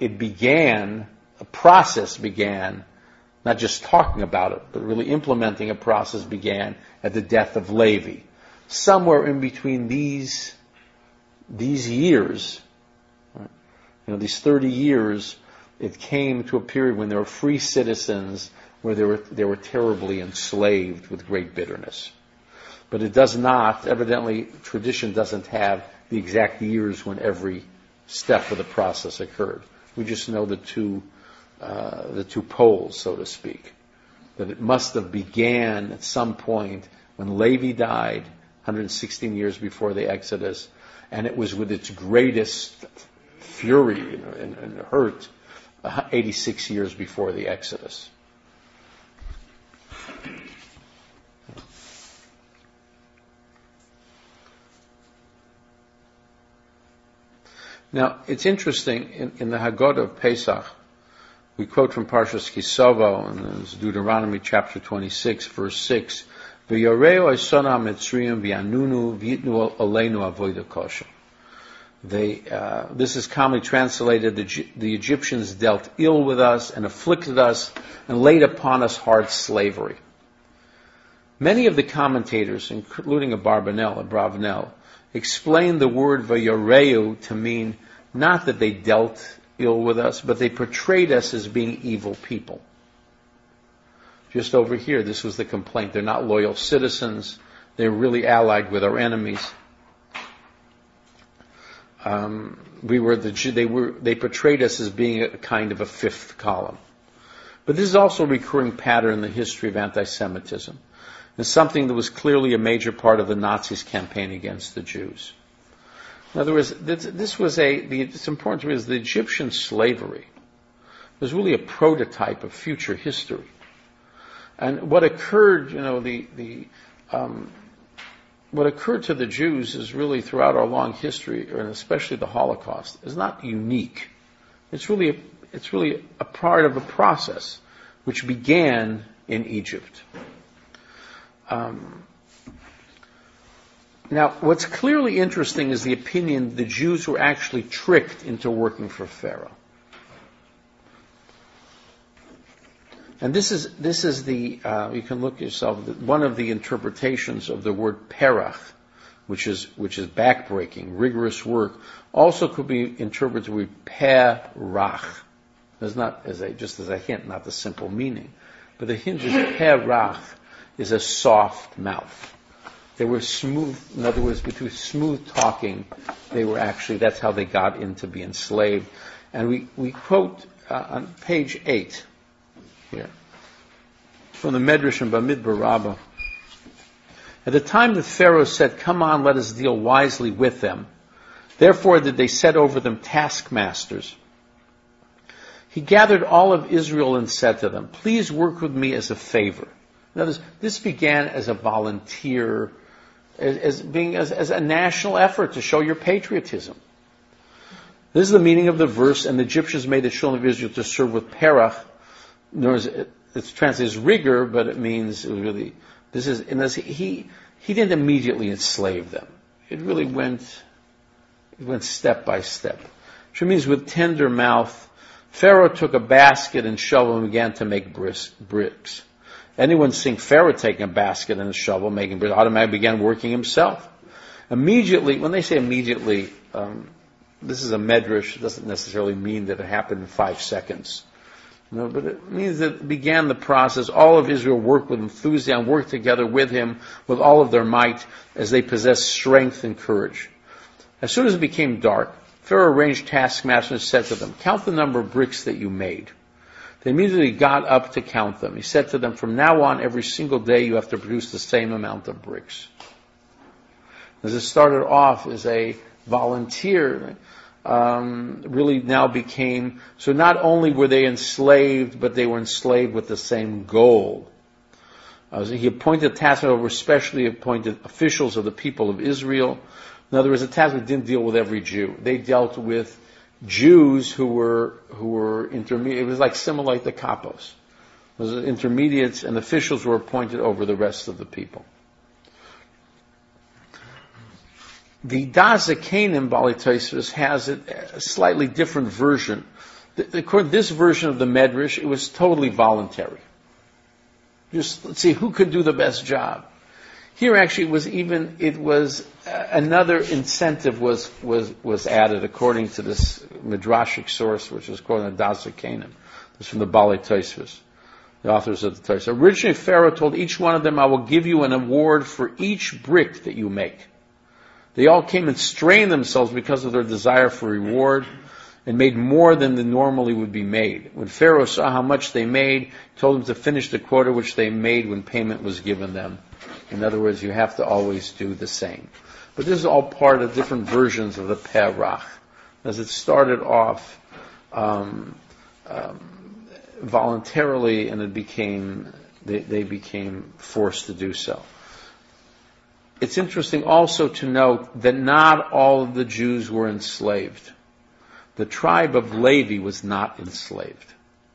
a process began, not just talking about it, but really implementing a process began at the death of Levi. Somewhere in between these years, these 30 years, it came to a period when there were free citizens where they were terribly enslaved with great bitterness. But it does not, evidently, tradition doesn't have the exact years when every step of the process occurred. We just know the two poles, so to speak. That it must have began at some point when Levi died, 116 years before the Exodus, and it was with its greatest fury and hurt 86 years before the Exodus. Now, it's interesting, in the Haggadah of Pesach, we quote from Parshas Kisovo, and it's Deuteronomy chapter 26, verse 6, V'yoreu esona Mitzrayim v'yanunu v'yitnu aleinu avodah kosher. This is commonly translated, the Egyptians dealt ill with us and afflicted us and laid upon us hard slavery. Many of the commentators, including Abravanel, explain the word v'yoreu to mean not that they dealt ill with us, but they portrayed us as being evil people. Just over here, this was the complaint. They're not loyal citizens. They're really allied with our enemies. They portrayed us as being a kind of a fifth column. But this is also a recurring pattern in the history of anti-Semitism. It's something that was clearly a major part of the Nazis' campaign against the Jews. In other words, it's important to realize the Egyptian slavery was really a prototype of future history. And what occurred, what occurred to the Jews is really throughout our long history, and especially the Holocaust, is not unique. It's really a part of a process which began in Egypt. Now, what's clearly interesting is the opinion the Jews were actually tricked into working for Pharaoh. And this is you can look yourself, one of the interpretations of the word perach, which is backbreaking, rigorous work, also could be interpreted with perach. There's not, just as a hint, not the simple meaning. But the hint is perach is a soft mouth. They were smooth, in other words, between smooth talking, that's how they got into being enslaved. And we quote on page 8 here, from the Medrash and Bamidbar Rabbah. At the time that Pharaoh said, "Come on, let us deal wisely with them," therefore did they set over them taskmasters. He gathered all of Israel and said to them, "Please work with me as a favor." In other words, this began as a volunteer, as a national effort to show your patriotism. This is the meaning of the verse, and the Egyptians made the children of Israel to serve with perach. It's translated as rigor, but it means really, he didn't immediately enslave them. It really went step by step. Which means with tender mouth, Pharaoh took a basket and shovel and began to make bricks. Anyone seeing Pharaoh taking a basket and a shovel making bricks automatically began working himself. Immediately, when they say immediately, this is a medrash. It doesn't necessarily mean that it happened in 5 seconds. But it means that it began the process. All of Israel worked with enthusiasm, worked together with him with all of their might as they possessed strength and courage. As soon as it became dark, Pharaoh arranged taskmasters and said to them, "Count the number of bricks that you made." They immediately got up to count them. He said to them, "From now on, every single day you have to produce the same amount of bricks." As it started off as a volunteer, really now became, so not only were they enslaved, but they were enslaved with the same goal. He appointed taskmasters over specially appointed officials of the people of Israel. In other words, the taskmasters didn't deal with every Jew. They dealt with Jews who were intermediate. It was similar like the kapos. Those intermediates and officials were appointed over the rest of the people. The Dazakanim Bali Tosfos has a slightly different version. This version of the Medrash, it was totally voluntary. Just let's see who could do the best job. Here actually another incentive was added according to this midrashic source, which is called the Dazakanim. This is from the Bali Tosfos, the authors of the Tosfos. Originally, Pharaoh told each one of them, "I will give you an award for each brick that you make." They all came and strained themselves because of their desire for reward and made more than normally would be made. When Pharaoh saw how much they made, he told them to finish the quota which they made when payment was given them. In other words, you have to always do the same. But this is all part of different versions of the perach. As it started off voluntarily, and they became forced to do so. It's interesting also to note that not all of the Jews were enslaved. The tribe of Levi was not enslaved.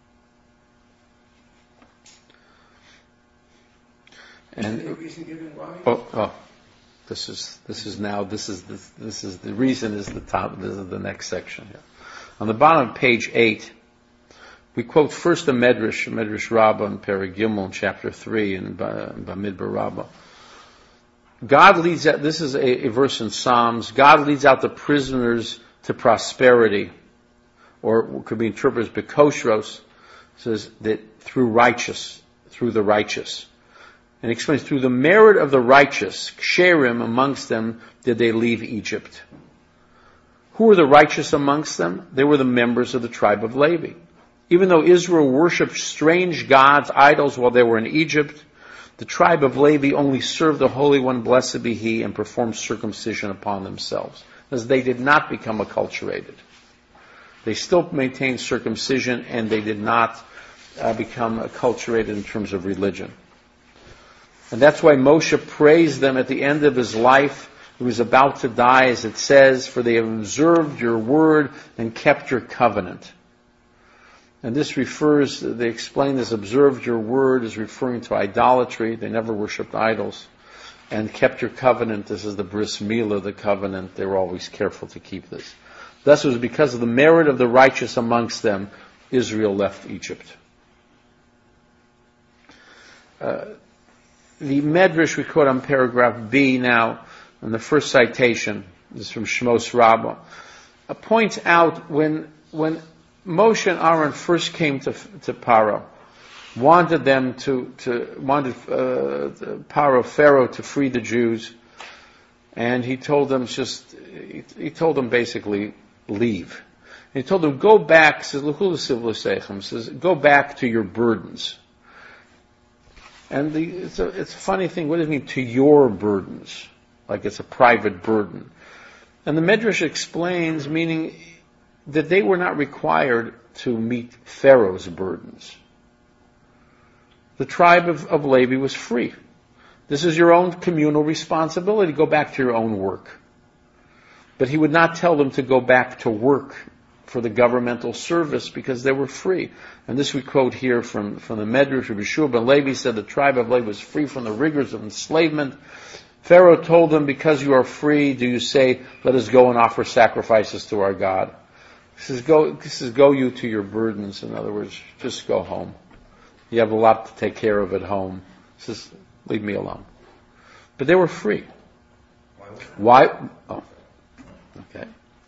And the reason given why? This is the reason is the top. This is the next section here. On the bottom of page 8, we quote first the Medrash Rabbah in Perek Gimel, chapter 3, in Bamidbar Rabbah. God leads out, this is a verse in Psalms, God leads out the prisoners to prosperity, or could be interpreted as Bekoshros, says that through the righteous. And explains, through the merit of the righteous, Ksherim amongst them, did they leave Egypt. Who were the righteous amongst them? They were the members of the tribe of Levi. Even though Israel worshipped strange gods, idols, while they were in Egypt, the tribe of Levi only served the Holy One, blessed be He, and performed circumcision upon themselves. Because they did not become acculturated. They still maintained circumcision, and they did not become acculturated in terms of religion. And that's why Moshe praised them at the end of his life. He was about to die, as it says, "For they have observed your word and kept your covenant." And this they explain this, observed your word, is referring to idolatry. They never worshipped idols. And kept your covenant, this is the bris milah, the covenant. They were always careful to keep this. Thus it was because of the merit of the righteous amongst them, Israel left Egypt. The Medrash we quote on paragraph B now, in the first citation, this is from Shmos Rabbah, points out when Moshe and Aaron first came to Paro, wanted the power of Pharaoh to free the Jews, and he told them basically, leave. And he told them, go back, says, go back to your burdens. And it's a funny thing, what does it mean, to your burdens? Like it's a private burden. And the Medrash explains, meaning that they were not required to meet Pharaoh's burdens. The tribe of Levi was free. This is your own communal responsibility. Go back to your own work. But he would not tell them to go back to work for the governmental service because they were free. And this we quote here from the Medrash. Rabbi Shua ben Levi said the tribe of Levi was free from the rigors of enslavement. Pharaoh told them, because you are free, do you say, let us go and offer sacrifices to our God? He says, go you to your burdens. In other words, just go home. You have a lot to take care of at home. He says, leave me alone. But they were free. Why? Oh, okay.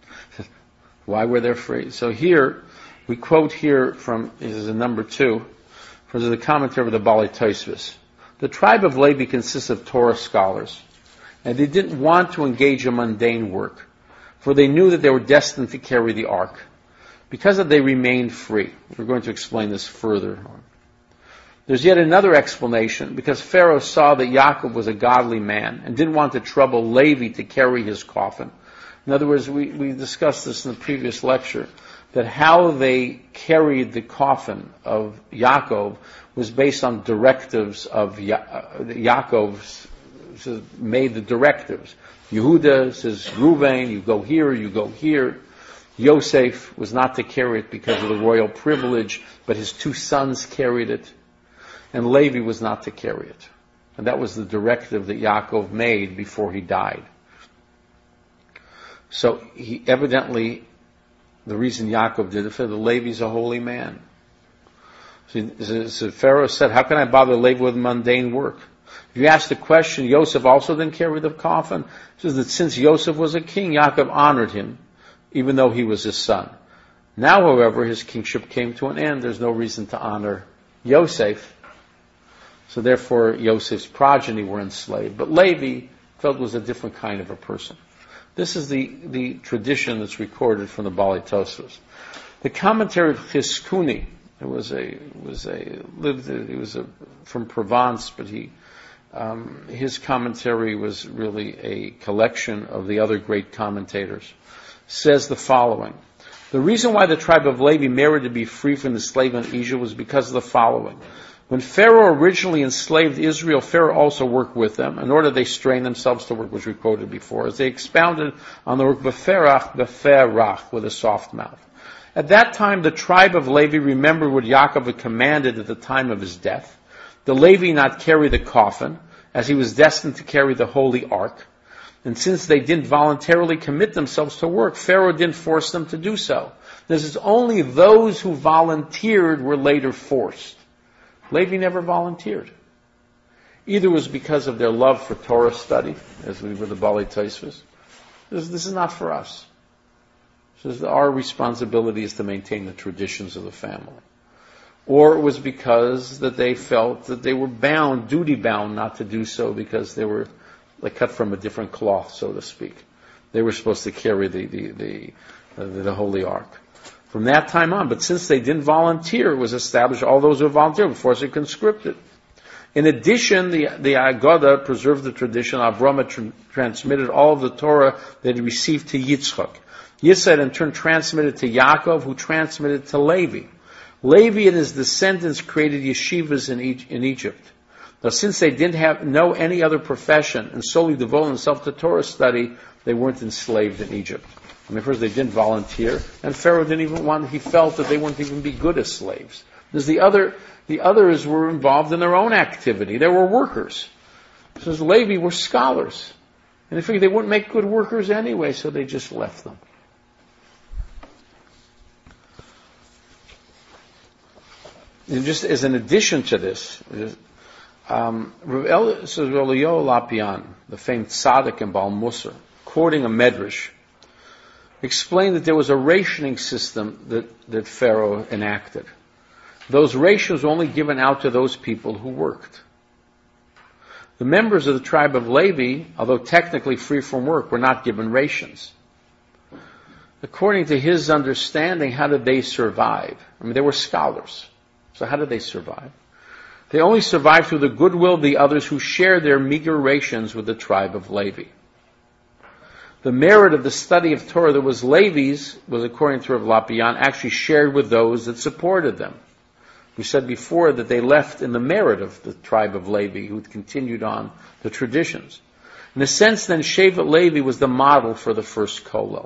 Why were they free? So here, we quote here from, this is in number 2, from the commentary of the Bali Tosfos. The tribe of Levi consists of Torah scholars, and they didn't want to engage in mundane work, for they knew that they were destined to carry the ark. Because of that, they remained free. We're going to explain this further. There's yet another explanation, because Pharaoh saw that Yaakov was a godly man and didn't want to trouble Levi to carry his coffin. In other words, we discussed this in the previous lecture, that how they carried the coffin of Yaakov was based on directives of Yaakov made the directives. Yehuda says, Reuven, you go here, you go here. Yosef was not to carry it because of the royal privilege, but his 2 sons carried it. And Levi was not to carry it. And that was the directive that Yaakov made before he died. So he evidently, the reason Yaakov did it, for the Levi's a holy man. So Pharaoh said, how can I bother Levi with mundane work? If you ask the question, Yosef also didn't carry the coffin. It says that since Yosef was a king, Yaakov honored him, even though he was his son. Now, however, his kingship came to an end. There's no reason to honor Yosef. So therefore, Yosef's progeny were enslaved. But Levi felt was a different kind of a person. This is the tradition that's recorded from the Bali Tosfos. The commentary of Chizkuni, he was from Provence, but his commentary was really a collection of the other great commentators, says the following. The reason why the tribe of Levi merited to be free from the enslavement of Egypt was because of the following. When Pharaoh originally enslaved Israel, Pharaoh also worked with them, in order they strained themselves to work, which we quoted before, as they expounded on the work b'ferach, with a soft mouth. At that time, the tribe of Levi remembered what Yaakov had commanded at the time of his death. The Levi not carry the coffin, as he was destined to carry the holy ark. And since they didn't voluntarily commit themselves to work, Pharaoh didn't force them to do so. This is only those who volunteered were later forced. Levi never volunteered. Either it was because of their love for Torah study, as we were the Bali Tosfos. This is not for us. Our responsibility is to maintain the traditions of the family. Or it was because that they felt that they were bound, duty bound, not to do so because they were like cut from a different cloth, so to speak. They were supposed to carry the holy ark. From that time on, but since they didn't volunteer, it was established all those who volunteered before they conscripted. In addition, the Agadah preserved the tradition. Avraham transmitted all of the Torah that he received to Yitzchak. Yitzchak in turn transmitted to Yaakov, who transmitted to Levi. Levi and his descendants created yeshivas in Egypt. Now, since they didn't know any other profession and solely devoted themselves to Torah study, they weren't enslaved in Egypt. I mean, first they didn't volunteer, and Pharaoh didn't even he felt that they wouldn't even be good as slaves. Because the others were involved in their own activity. They were workers. So Levi were scholars. And they figured they wouldn't make good workers anyway, so they just left them. And just as an addition to this, Rav Eliyahu Lapian, the famed tzaddik and Baal Musar, quoting a medrash, explained that there was a rationing system that Pharaoh enacted. those rations were only given out to those people who worked. The members of the tribe of Levi, although technically free from work, were not given rations. According to his understanding, how did they survive? I mean, they were scholars. So how did they survive? They only survived through the goodwill of the others who shared their meager rations with the tribe of Levi. The merit of the study of Torah that was Levi's was, according to Rav Lopian, actually shared with those that supported them. We said before that they left in the merit of the tribe of Levi, who had continued on the traditions. In a sense, then, Shevet Levi was the model for the first kollel.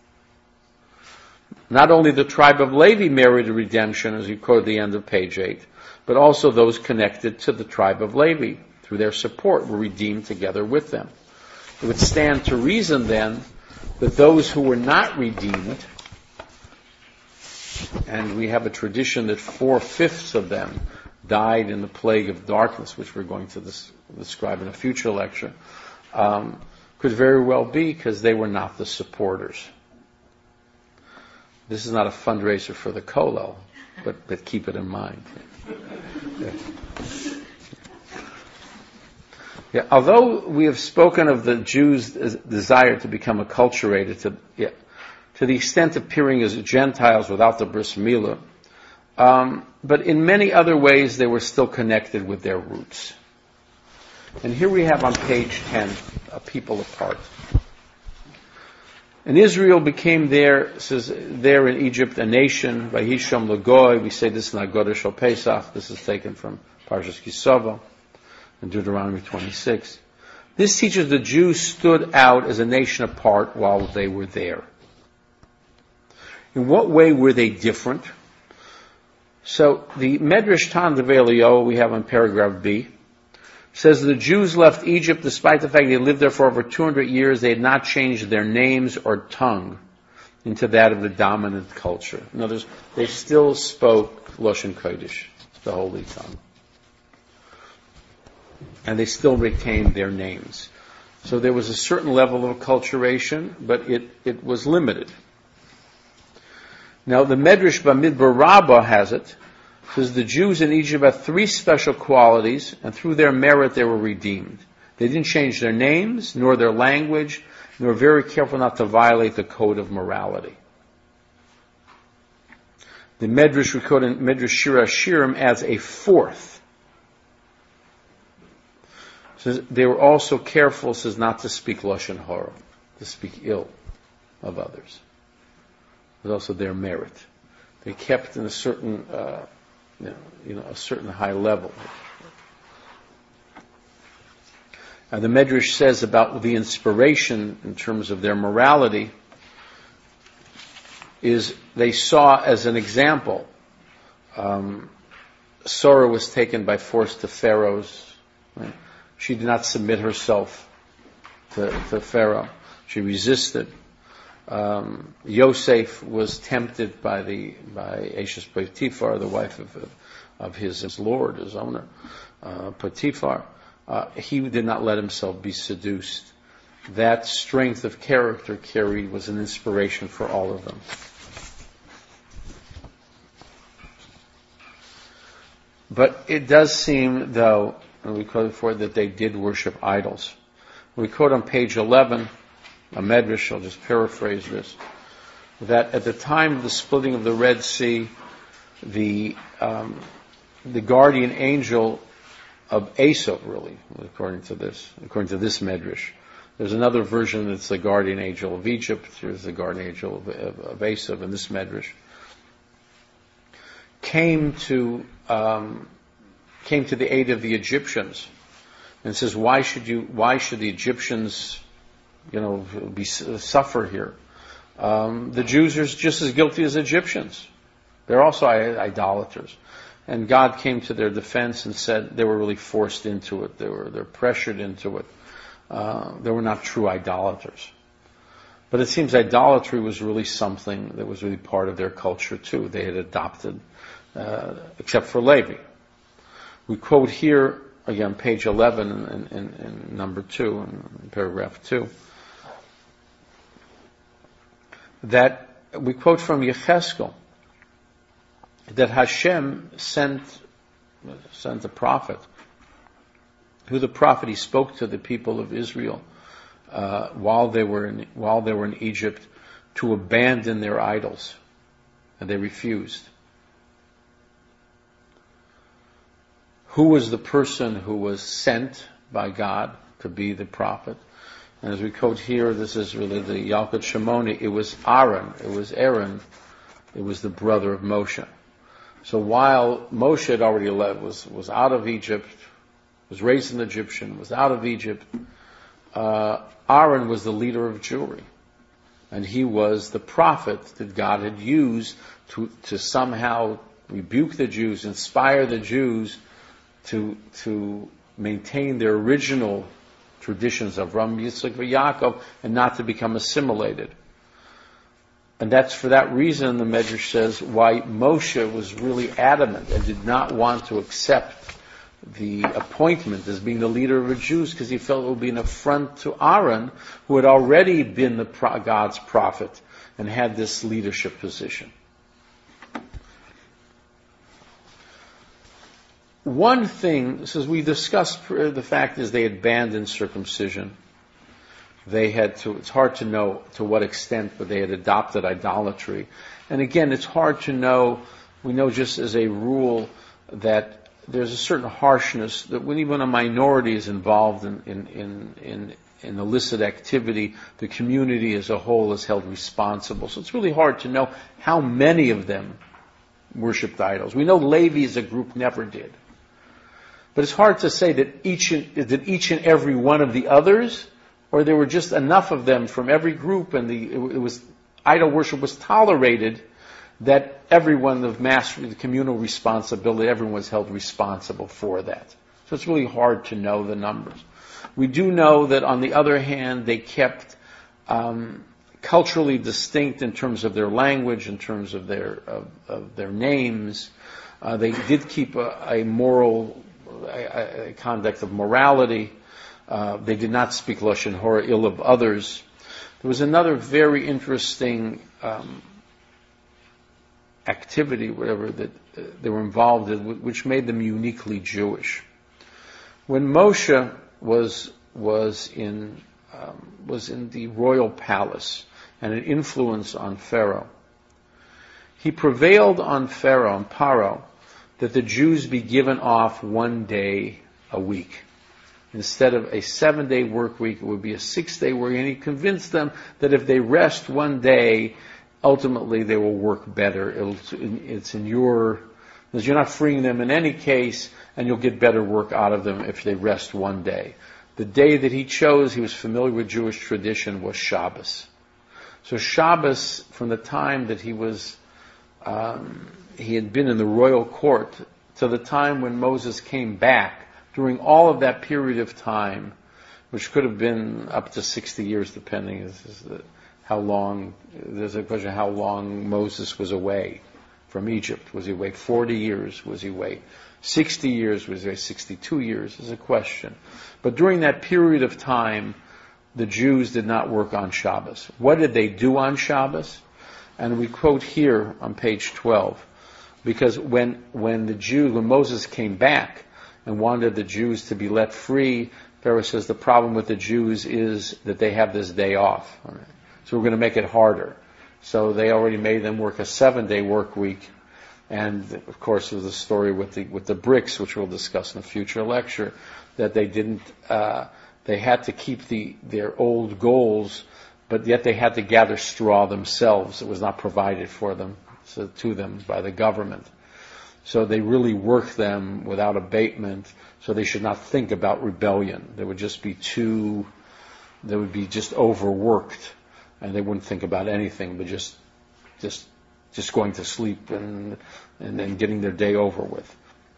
Not only the tribe of Levi merited redemption, as you quote at the end of page 8, but also those connected to the tribe of Levi, through their support, were redeemed together with them. It would stand to reason, then, that those who were not redeemed, and we have a tradition that 4/5 of them died in the plague of darkness, which we're going to describe in a future lecture, could very well be because they were not the supporters. This is not a fundraiser for the kollel, but keep it in mind. Yeah, although we have spoken of the Jews' desire to become acculturated to the extent appearing as Gentiles without the bris milah, but in many other ways they were still connected with their roots. And here we have on page 10, a people apart. And Israel became there in Egypt a nation, Vayisham Lagoy. We say this in Haggadah Shel Pesach. This is taken from Parshas Kisava in Deuteronomy 26. This teaches the Jews stood out as a nation apart while they were there. In what way were they different? So the Medrash Tan Devei we have on paragraph B says the Jews left Egypt despite the fact they lived there for over 200 years. They had not changed their names or tongue into that of the dominant culture. In other words, they still spoke Lashon Kodesh, the holy tongue. And they still retained their names. So there was a certain level of acculturation, but it was limited. Now the Medrash Bamidbar Rabbah has it, says the Jews in Egypt had 3 special qualities, and through their merit they were redeemed. They didn't change their names, nor their language, and were very careful not to violate the code of morality. The Medrash recorded in Medrash Shir Hashirim adds a 4th. Says they were also careful, says not to speak Lashon Hara, to speak ill of others. It was also their merit. They kept in a certain, a certain high level. And the Medrash says about the inspiration in terms of their morality is they saw as an example. Sarah was taken by force to Pharaoh's. Right? She did not submit herself to Pharaoh. She resisted. Yosef was tempted by Eshes Potiphar, the wife of his lord, his owner, Potiphar. He did not let himself be seduced. That strength of character carried was an inspiration for all of them. But it does seem, though, and we quote before, that they did worship idols. We quote on page 11, a Medrash, I'll just paraphrase this, that at the time of the splitting of the Red Sea, the guardian angel of Esau, really, according to this Medrash. There's another version that's the guardian angel of Egypt. Here's the guardian angel of Esau in this Medrash. Came to the aid of the Egyptians, and says, why should the Egyptians, suffer here? The Jews are just as guilty as Egyptians. They're also idolaters. And God came to their defense and said they were really forced into it. They're pressured into it. They were not true idolaters. But it seems idolatry was really something that was really part of their culture too. They had adopted, except for Levi. We quote here, again, page 11 in number 2, in paragraph 2, that we quote from Yecheskel, that Hashem sent a prophet. Who the prophet? He spoke to the people of Israel while they were in Egypt to abandon their idols, and they refused. Who was the person who was sent by God to be the prophet? And as we quote here, this is really the Yalkut Shimoni. It was Aaron. It was Aaron. It was the brother of Moshe. So while Moshe had already was out of Egypt, was raised an Egyptian, was out of Egypt, Aaron was the leader of Jewry. And he was the prophet that God had used to somehow rebuke the Jews, inspire the Jews to maintain their original traditions of Ram, Yitzchak, and Yaakov, and not to become assimilated. And that's for that reason, the Medrash says, why Moshe was really adamant and did not want to accept the appointment as being the leader of the Jews, because he felt it would be an affront to Aaron, who had already been God's prophet and had this leadership position. One thing, as we discussed, the fact is they abandoned circumcision. It's hard to know to what extent, but they had adopted idolatry. And again, it's hard to know. We know just as a rule that there's a certain harshness that when even a minority is involved in illicit activity, the community as a whole is held responsible. So it's really hard to know how many of them worshipped idols. We know Levi as a group never did. But it's hard to say that each and every one of the others, or there were just enough of them from every group, and idol worship was tolerated, that everyone of the communal responsibility, everyone was held responsible for that. So it's really hard to know the numbers. We do know that on the other hand, they kept culturally distinct in terms of their language, in terms of their names. They did keep a moral a conduct of morality. They did not speak lashon hara, ill of others. There was another very interesting activity, whatever, that they were involved in, which made them uniquely Jewish. When Moshe was in the royal palace and an influence on Pharaoh, he prevailed on Pharaoh, on Paro, that the Jews be given off 1 day a week. Instead of a 7-day work week, it would be a 6-day work week. And he convinced them that if they rest 1 day, ultimately they will work better. You're not freeing them in any case, and you'll get better work out of them if they rest 1 day. The day that he chose, he was familiar with Jewish tradition, was Shabbos. So Shabbos, from the time that he had been in the royal court to the time when Moses came back, during all of that period of time, which could have been up to 60 years, depending how long, there's a question how long Moses was away from Egypt. Was he away 40 years? Was he away 60 years? Was he away 62 years? Is a question. But during that period of time, the Jews did not work on Shabbos. What did they do on Shabbos? And we quote here on page 12, because when Moses came back and wanted the Jews to be let free, Pharaoh says the problem with the Jews is that they have this day off. So we're going to make it harder. So they already made them work a 7-day work week. And of course there's a story with the bricks, which we'll discuss in a future lecture, that they had to keep their old goals, but yet they had to gather straw themselves. It was not provided for them, to them by the government. So they really worked them without abatement, so they should not think about rebellion. They would just be overworked, and they wouldn't think about anything, but just going to sleep and then getting their day over with.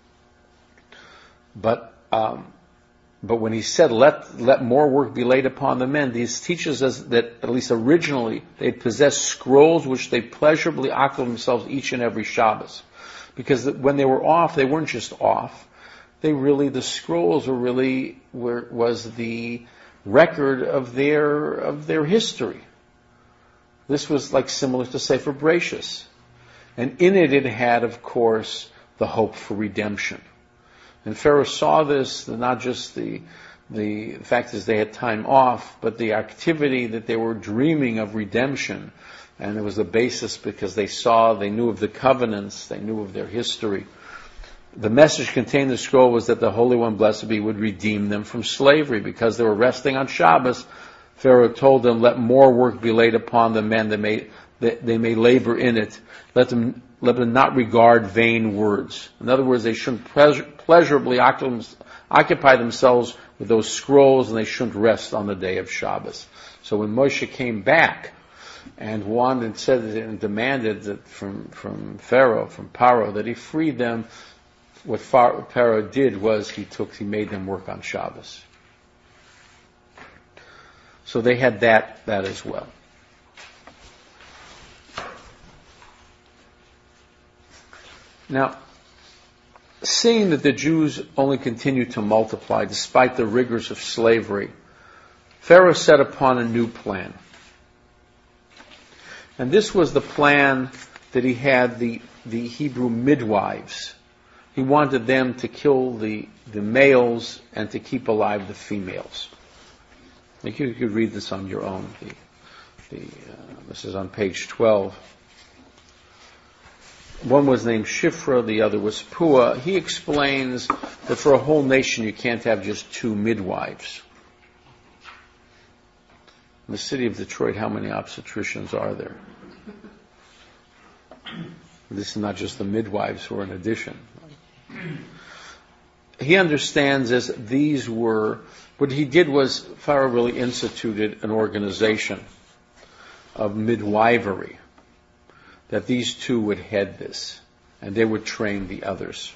But when he said, let more work be laid upon the men, this teaches us that, at least originally, they possessed scrolls which they pleasurably occupied themselves each and every Shabbos. Because when they were off, they weren't just off. The scrolls was the record of their history. This was like similar to Sefer Bereshis. And in it had, of course, the hope for redemption. And Pharaoh saw this, not just the fact that they had time off, but the activity that they were dreaming of redemption. And it was the basis because they knew of the covenants, they knew of their history. The message contained in the scroll was that the Holy One, blessed be, would redeem them from slavery. Because they were resting on Shabbos, Pharaoh told them, let more work be laid upon the men that they may labor in it. Let them not regard vain words. In other words, they shouldn't pleasurably occupy themselves with those scrolls, and they shouldn't rest on the day of Shabbos. So when Moshe came back and wanted and said and demanded that from Paro, that he freed them, what Paro did was he made them work on Shabbos. So they had that as well. Now, seeing that the Jews only continued to multiply despite the rigors of slavery, Pharaoh set upon a new plan. And this was the plan that he had the Hebrew midwives. He wanted them to kill the males and to keep alive the females. I think you could read this on your own. This is on page 12. One was named Shifra, the other was Pua. He explains that for a whole nation you can't have just two midwives. In the city of Detroit, how many obstetricians are there? This is not just the midwives who are in addition. He understands as these were, what he did was, Pharaoh really instituted an organization of midwifery, that these two would head this, and they would train the others.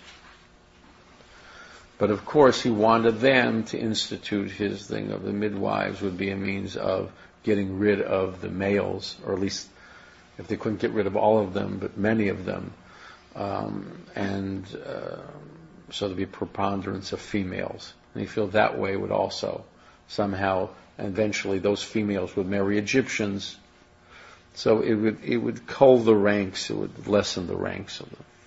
But of course, he wanted them to institute his thing of the midwives would be a means of getting rid of the males, or at least if they couldn't get rid of all of them, but many of them, so there'd be a preponderance of females. And he felt that way would also somehow, eventually those females would marry Egyptians. So it would cull the ranks, it would lessen the ranks of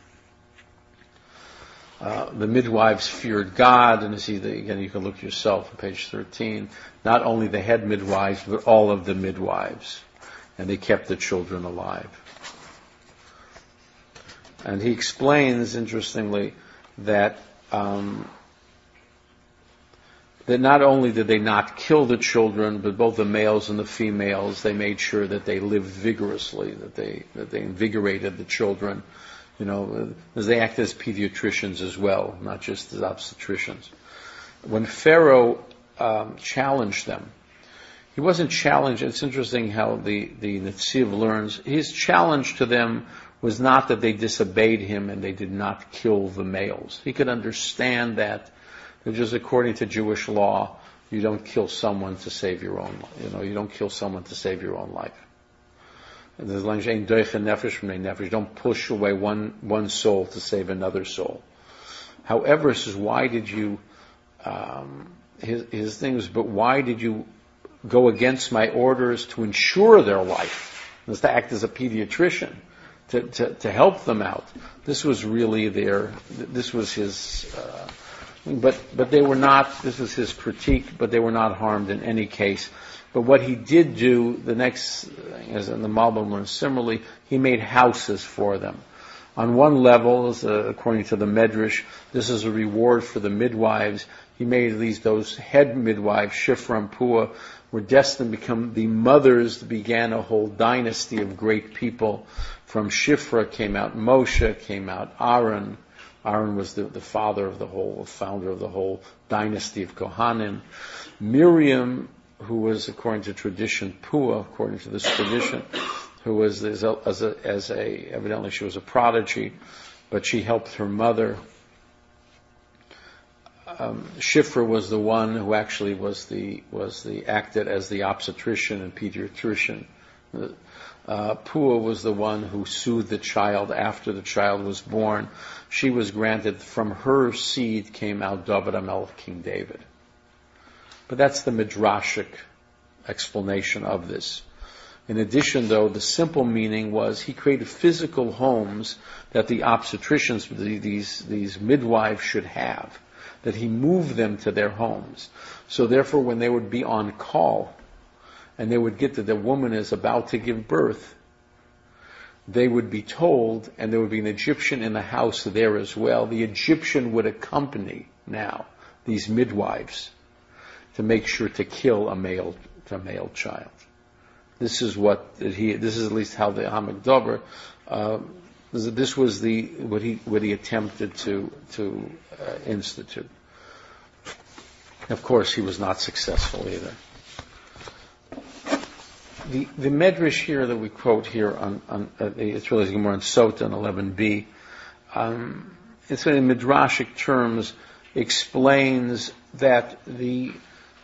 them. The midwives feared God, and again you can look yourself on page 13. Not only the head midwives, but all of the midwives. And they kept the children alive. And he explains, interestingly, that not only did they not kill the children, but both the males and the females, they made sure that they lived vigorously, that they invigorated the children, as they acted as pediatricians as well, not just as obstetricians. When Pharaoh challenged them, he wasn't challenged. It's interesting how the Netziv learns. His challenge to them was not that they disobeyed him and they did not kill the males. He could understand that just according to Jewish law, you don't kill someone to save your own life. You don't kill someone to save your own life. And there's language, ein doiche nefesh from nefesh. You don't push away one soul to save another soul. However, he says, why did you, his thing was, but why did you go against my orders to ensure their life? That's to act as a pediatrician, to help them out. This was really this was his, but they were not, this was his critique, but they were not harmed in any case. But what he did do, the next, as in the Malbim learns similarly, he made houses for them. On one level, according to the Medrash, this is a reward for the midwives. He made those head midwives, Shifra and Pua, were destined to become the mothers that began a whole dynasty of great people. From Shifra came out Moshe, came out Aaron. Aaron was the founder of the whole dynasty of Kohanim. Miriam, who was, according to tradition, Pua, according to this tradition, who was evidently she was a prodigy, but she helped her mother. Shifra was the one who actually acted as the obstetrician and pediatrician. Pua was the one who soothed the child after the child was born. She was granted, from her seed came out David HaMelech, King David. But that's the midrashic explanation of this. In addition, though, the simple meaning was he created physical homes that the obstetricians, these midwives should have, that he moved them to their homes. So therefore, when they would be on call, and they would get that the woman is about to give birth, they would be told, and there would be an Egyptian in the house there as well. The Egyptian would accompany now these midwives to make sure to kill a male child. This is this is at least how the Hamikdaber, this was what he attempted to institute. Of course, he was not successful either. The Medrash here that we quote here on it's really Gemara on Sota on 11b, it's in midrashic terms explains that the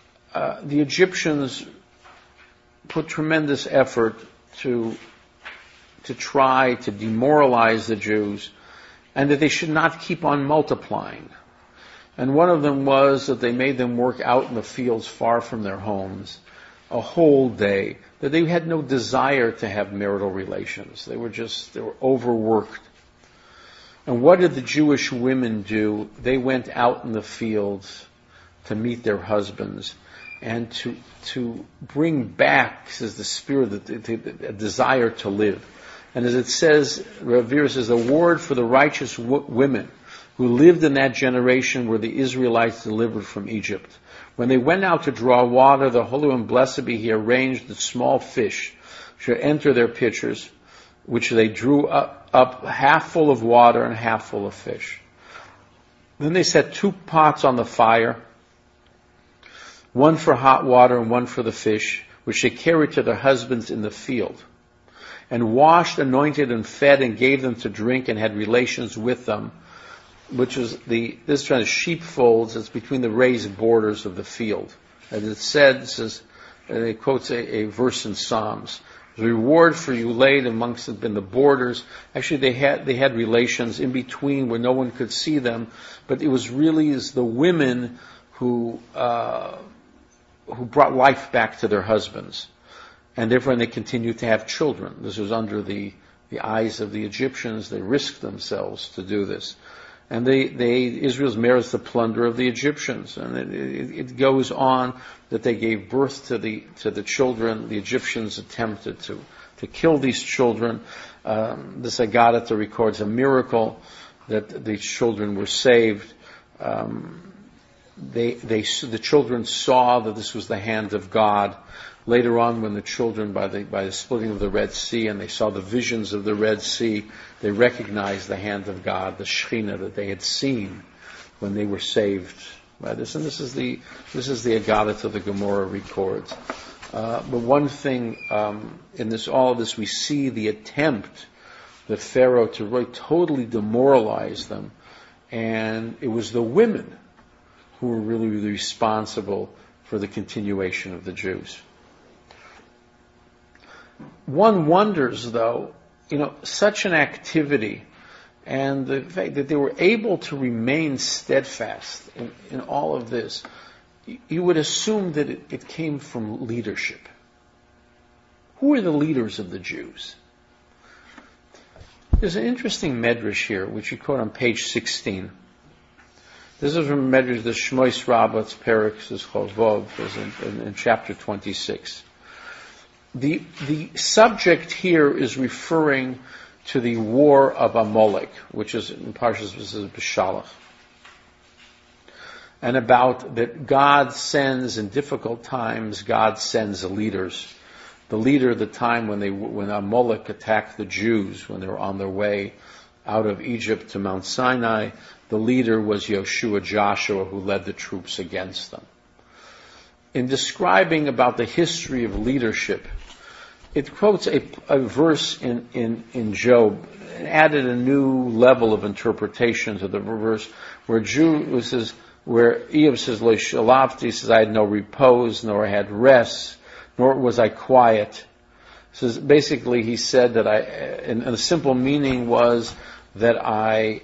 Egyptians put tremendous effort to try to demoralize the Jews, and that they should not keep on multiplying. And one of them was that they made them work out in the fields far from their homes a whole day, that they had no desire to have marital relations. They were overworked. And what did the Jewish women do? They went out in the fields to meet their husbands and to bring back, says the spirit, a desire to live. And as it says, Rav Vera says, the word for the righteous women who lived in that generation where the Israelites delivered from Egypt. When they went out to draw water, the Holy One, blessed be He, arranged that small fish should enter their pitchers, which they drew up half full of water and half full of fish. Then they set 2 pots on the fire, one for hot water and one for the fish, which they carried to their husbands in the field, and washed, anointed, and fed, and gave them to drink, and had relations with them, which is this kind of sheepfolds that's between the raised borders of the field. As it says, and it quotes a verse in Psalms, the reward for you laid amongst them in the borders. Actually, they had relations in between where no one could see them, but it was really the women who brought life back to their husbands, and therefore they continued to have children. This was under the eyes of the Egyptians. They risked themselves to do this. And Israel's merits the plunder of the Egyptians, and it goes on that they gave birth to the children. The Egyptians attempted to kill these children. This Agadah records a miracle that these children were saved. The children saw that this was the hand of God. Later on, when the children, by the splitting of the Red Sea, and they saw the visions of the Red Sea, they recognized the hand of God, the Shekhinah that they had seen when they were saved by this. And this is the Agadah the Gemara records. But one thing in all of this, we see the attempt that Pharaoh to really totally demoralize them, and it was the women who were really responsible for the continuation of the Jews. One wonders, though, such an activity and the fact that they were able to remain steadfast in all of this, you would assume that it came from leadership. Who are the leaders of the Jews? There's an interesting medrash here, which you quote on page 16. This is from medrash, the Shmois Rabbat's Perik, is Chovov, in chapter 26. The subject here is referring to the war of Amalek, which is in Parshas B'Shalach, and about that God sends in difficult times. God sends leaders. The leader at the time when Amalek attacked the Jews when they were on their way out of Egypt to Mount Sinai, the leader was Joshua, who led the troops against them. In describing about the history of leadership, it quotes a verse in Job, and added a new level of interpretation to the verse where Eob says, "Lo shalavti," he says, "I had no repose, nor I had rest, nor was I quiet." So basically, he said that and the simple meaning was that I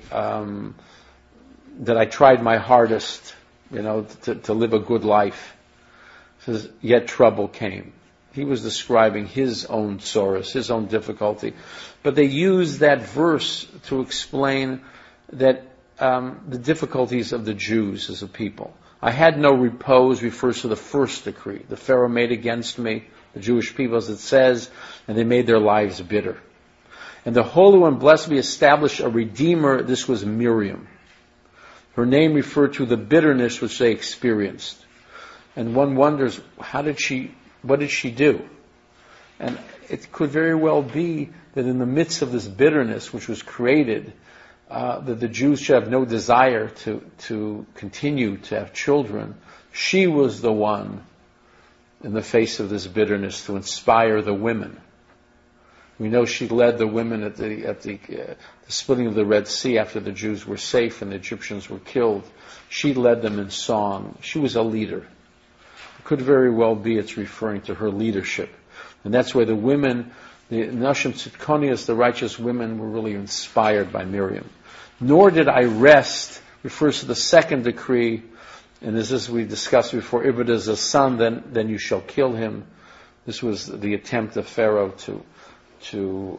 tried my hardest, to live a good life. He says, yet trouble came. He was describing his own sorrows, his own difficulty. But they used that verse to explain that the difficulties of the Jews as a people. I had no repose refers to the first decree. The Pharaoh made against me, the Jewish people, as it says, and they made their lives bitter. And the Holy One, blessed be, established a Redeemer. This was Miriam. Her name referred to the bitterness which they experienced. And one wonders, what did she do? And it could very well be that in the midst of this bitterness which was created, that the Jews should have no desire to continue to have children. She was the one in the face of this bitterness to inspire the women. We know she led the women at the splitting of the Red Sea after the Jews were safe and the Egyptians were killed. She led them in song. She was a leader. It could very well be it's referring to her leadership. And that's why the women, the Nashim Tzidkonias, the righteous women, were really inspired by Miriam. Nor did I rest, refers to the second decree, and as we discussed before, if it is a son, then you shall kill him. This was the attempt of Pharaoh to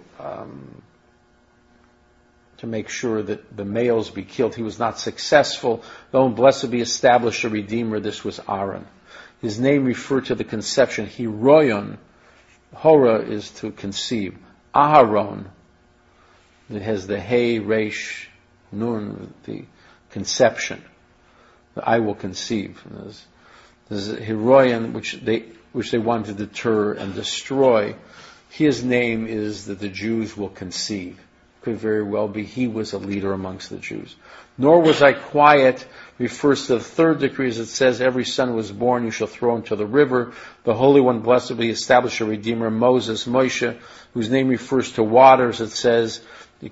make sure that the males be killed. He was not successful. Though blessed be established a Redeemer, this was Aaron. His name referred to the conception. Hiroyon, Hora is to conceive. Aharon, it has the Hey, Resh, Nun, the conception. I will conceive. There's Hiroyon, which they want to deter and destroy. His name is that the Jews will conceive. Could very well be he was a leader amongst the Jews. Nor was I quiet refers to the third decree, as it says, every son who was born you shall throw into the river. The Holy One, blessed be, established a Redeemer, Moses, Moshe, whose name refers to waters. It says, he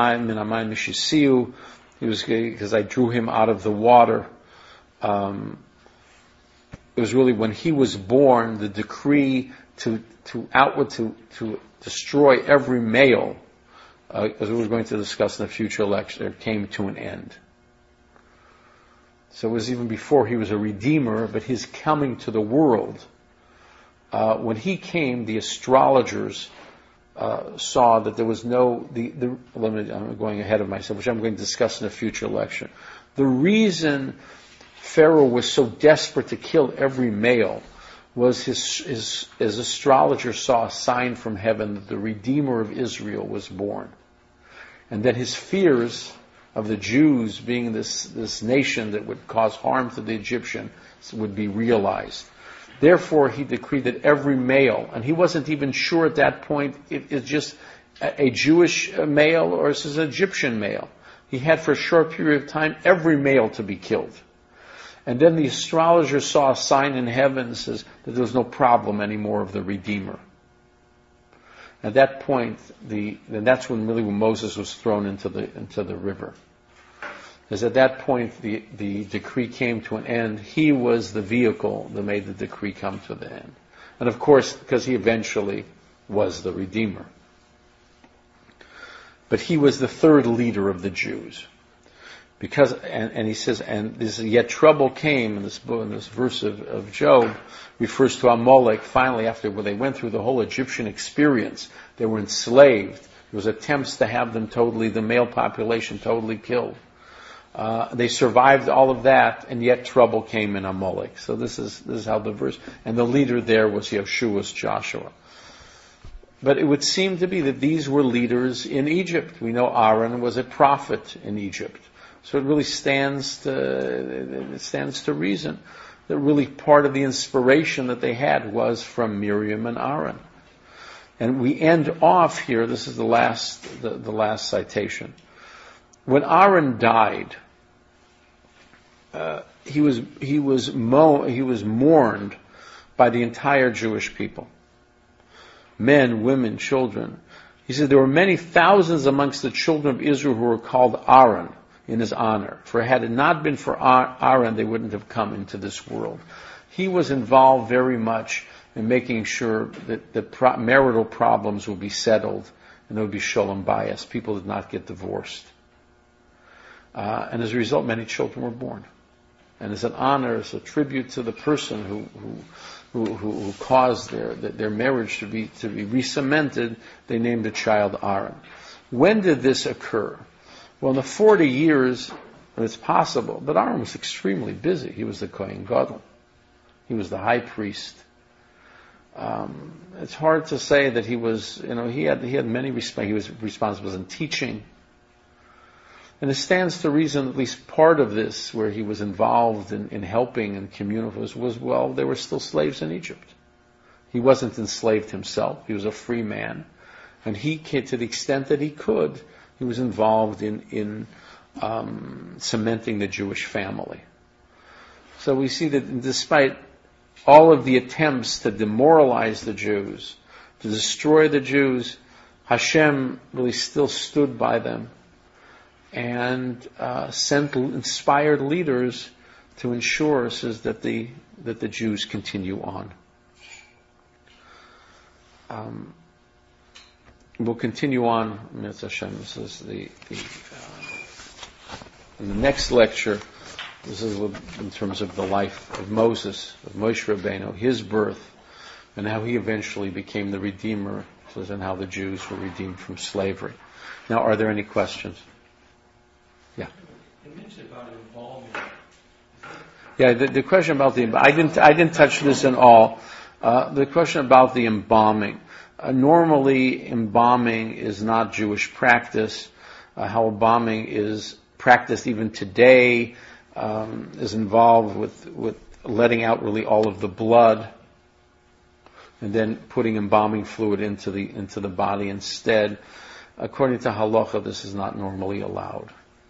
was because I drew him out of the water. It was really when he was born, the decree to destroy every male, as we were going to discuss in the future lecture, came to an end. So it was even before he was a redeemer, but his coming to the world, when he came, the astrologers saw that there was no, I'm going ahead of myself, which I'm going to discuss in a future lecture. The reason Pharaoh was so desperate to kill every male was his astrologer saw a sign from heaven that the Redeemer of Israel was born. And then his fears of the Jews being this nation that would cause harm to the Egyptians would be realized. Therefore, he decreed that every male, and he wasn't even sure at that point if it's just a Jewish male or it's an Egyptian male. He had for a short period of time every male to be killed. And then the astrologer saw a sign in heaven that says that there was no problem anymore of the Redeemer. At that point, and that's when Moses was thrown into the river. Because at that point, the decree came to an end. He was the vehicle that made the decree come to the end. And of course, because he eventually was the Redeemer. But he was the third leader of the Jews. Because, and he says, and this yet trouble came in this verse of Job, refers to Amalek. Finally, after they went through the whole Egyptian experience, they were enslaved. There was attempts to have them the male population totally killed. They survived all of that, and yet trouble came in Amalek. So this is how the verse, and the leader there was Yeshua's Joshua. But it would seem to be that these were leaders in Egypt. We know Aaron was a prophet in Egypt. So it really stands to reason that really part of the inspiration that they had was from Miriam and Aaron. And we end off here, this is the last citation. When Aaron died, he was mourned by the entire Jewish people. Men, women, children. He said there were many thousands amongst the children of Israel who were called Aaron in his honor. For had it not been for Aaron, they wouldn't have come into this world. He was involved very much in making sure that the marital problems would be settled and there would be shalom bayis. People did not get divorced. And as a result, many children were born. And as an honor, as a tribute to the person who who caused their marriage to be re-cemented, they named the child Aaron. When did this occur? Well, in the 40 years, it's possible, but Aaron was extremely busy. He was the Kohen Gadol. He was the high priest. It's hard to say that he was, he had many respects. He was responsible in teaching. And it stands to reason at least part of this, where he was involved in helping and communicating, was they were still slaves in Egypt. He wasn't enslaved himself. He was a free man. And he, to the extent that he could, he was involved in cementing the Jewish family. So we see that despite all of the attempts to demoralize the Jews, to destroy the Jews, Hashem really still stood by them and sent inspired leaders to ensure, says, that the Jews continue on. We'll continue on, Mitzvah Hashem. This is in the next lecture. This is in terms of the life of Moses, of Moshe Rabbeinu, his birth, and how he eventually became the Redeemer, and how the Jews were redeemed from slavery. Now, are there any questions? Yeah. You mentioned about embalming. Yeah, the question about I didn't touch this at all. The question about the embalming. Normally, embalming is not Jewish practice. How embalming is practiced even today is involved with letting out really all of the blood and then putting embalming fluid into the body instead. According to halacha, this is not normally allowed.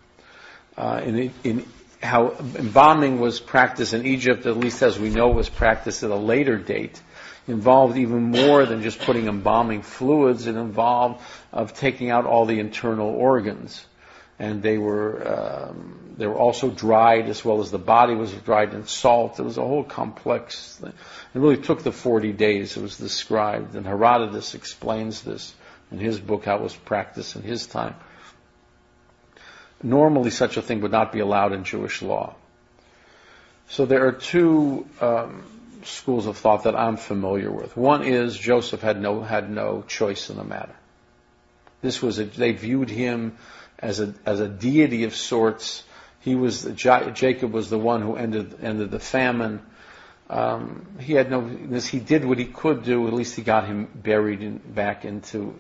In how embalming was practiced in Egypt, at least as we know, was practiced at a later date, involved even more than just putting embalming fluids. It involved of taking out all the internal organs, and they were also dried, as well as the body was dried in salt. It was a whole complex thing. It really took the 40 days. It was described, and Herodotus explains this in his book, how it was practiced in his time. Normally, such a thing would not be allowed in Jewish law. So there are two schools of thought that I'm familiar with. One is Joseph had no choice in the matter. They viewed him as a deity of sorts. Jacob was the one who ended the famine. He did what he could do. At least he got him buried back into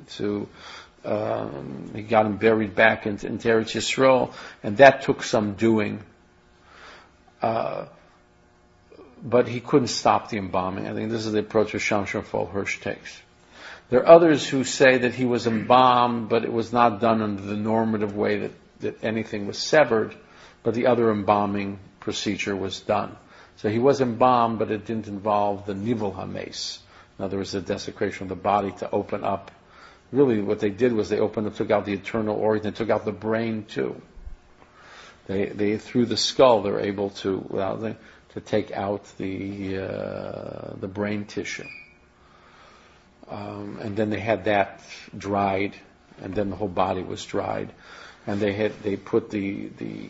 Eretz Yisrael, and that took some doing. But he couldn't stop the embalming. I think this is the approach that Shamshon Hirsch takes. There are others who say that he was embalmed, but it was not done under the normative way that anything was severed, but the other embalming procedure was done. So he was embalmed, but it didn't involve the nivul hames. In other words, the desecration of the body to open up. Really, what they did was they took out the internal organ, they took out the brain too. They through the skull, they're able to take out the brain tissue, and then they had that dried, and then the whole body was dried, and they put the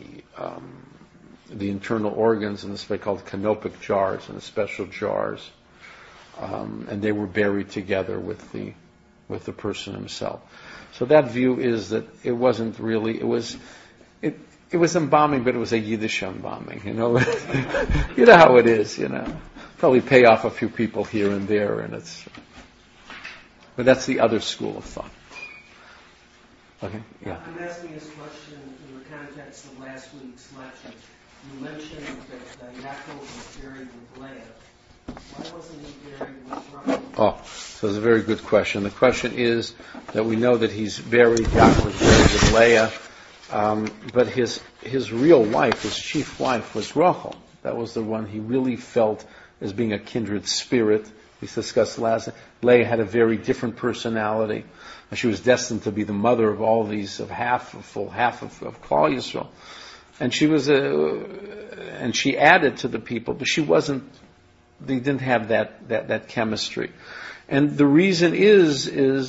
internal organs in this way called canopic jars, in special jars, and they were buried together with the person himself. So that view is that it wasn't really, it was embalming, but it was a Yiddish embalming, You know how it is, Probably pay off a few people here and there, but that's the other school of thought. Okay, yeah. I'm asking this question in the context of last week's lecture. You mentioned that Yaakov was buried with Leah. Why wasn't he buried with Rachel? So it's a very good question. The question is that we know that Yaakov was buried with Leah, but his real wife, his chief wife, was Rachel. That was the one he really felt as being a kindred spirit. We discussed last night. Leah had a very different personality. She was destined to be the mother of all these, of full half of Klal Yisrael. And she added to the people, but they didn't have that chemistry. And the reason is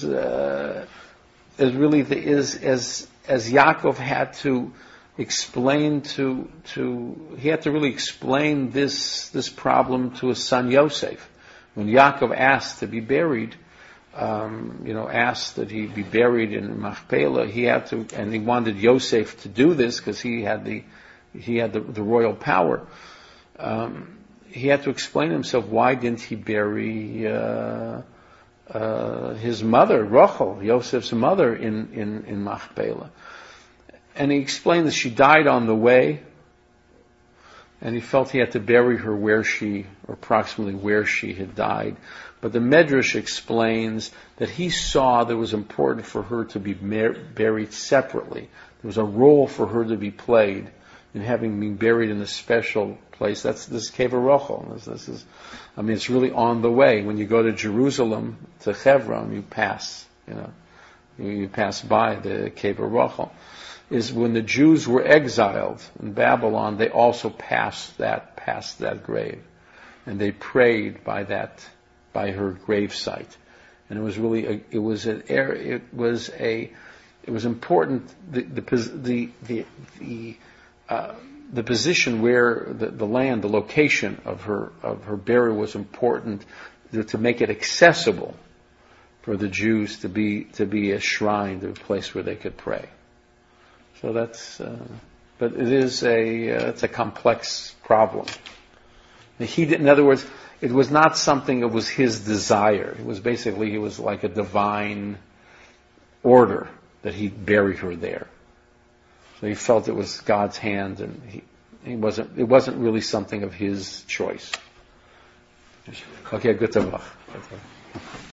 as Yaakov had to explain he had to really explain this problem to his son Yosef. When Yaakov asked to be buried, asked that he be buried in Machpelah, he had to, and he wanted Yosef to do this because he had the royal power. He had to explain himself why didn't he bury his mother, Rachel, Yosef's mother, in Machpelah. And he explained that she died on the way, and he felt he had to bury her approximately where she had died. But the Medrash explains that he saw that it was important for her to be buried separately. There was a role for her to be played in having been buried in a special place. This is Kever Rachel. It's really on the way. When you go to Jerusalem, to Hebron, you pass by the Kever Rachel. Is when the Jews were exiled in Babylon, they also passed that grave, and they prayed by her grave site, and it was really it was important. The position where the land, the location of her burial was important to make it accessible for the Jews to be a shrine, a place where they could pray. So but it is it's a complex problem. In other words, it was not something that was his desire. It was like a divine order that he buried her there. So he felt it was God's hand, and it wasn't really something of his choice. Okay, good.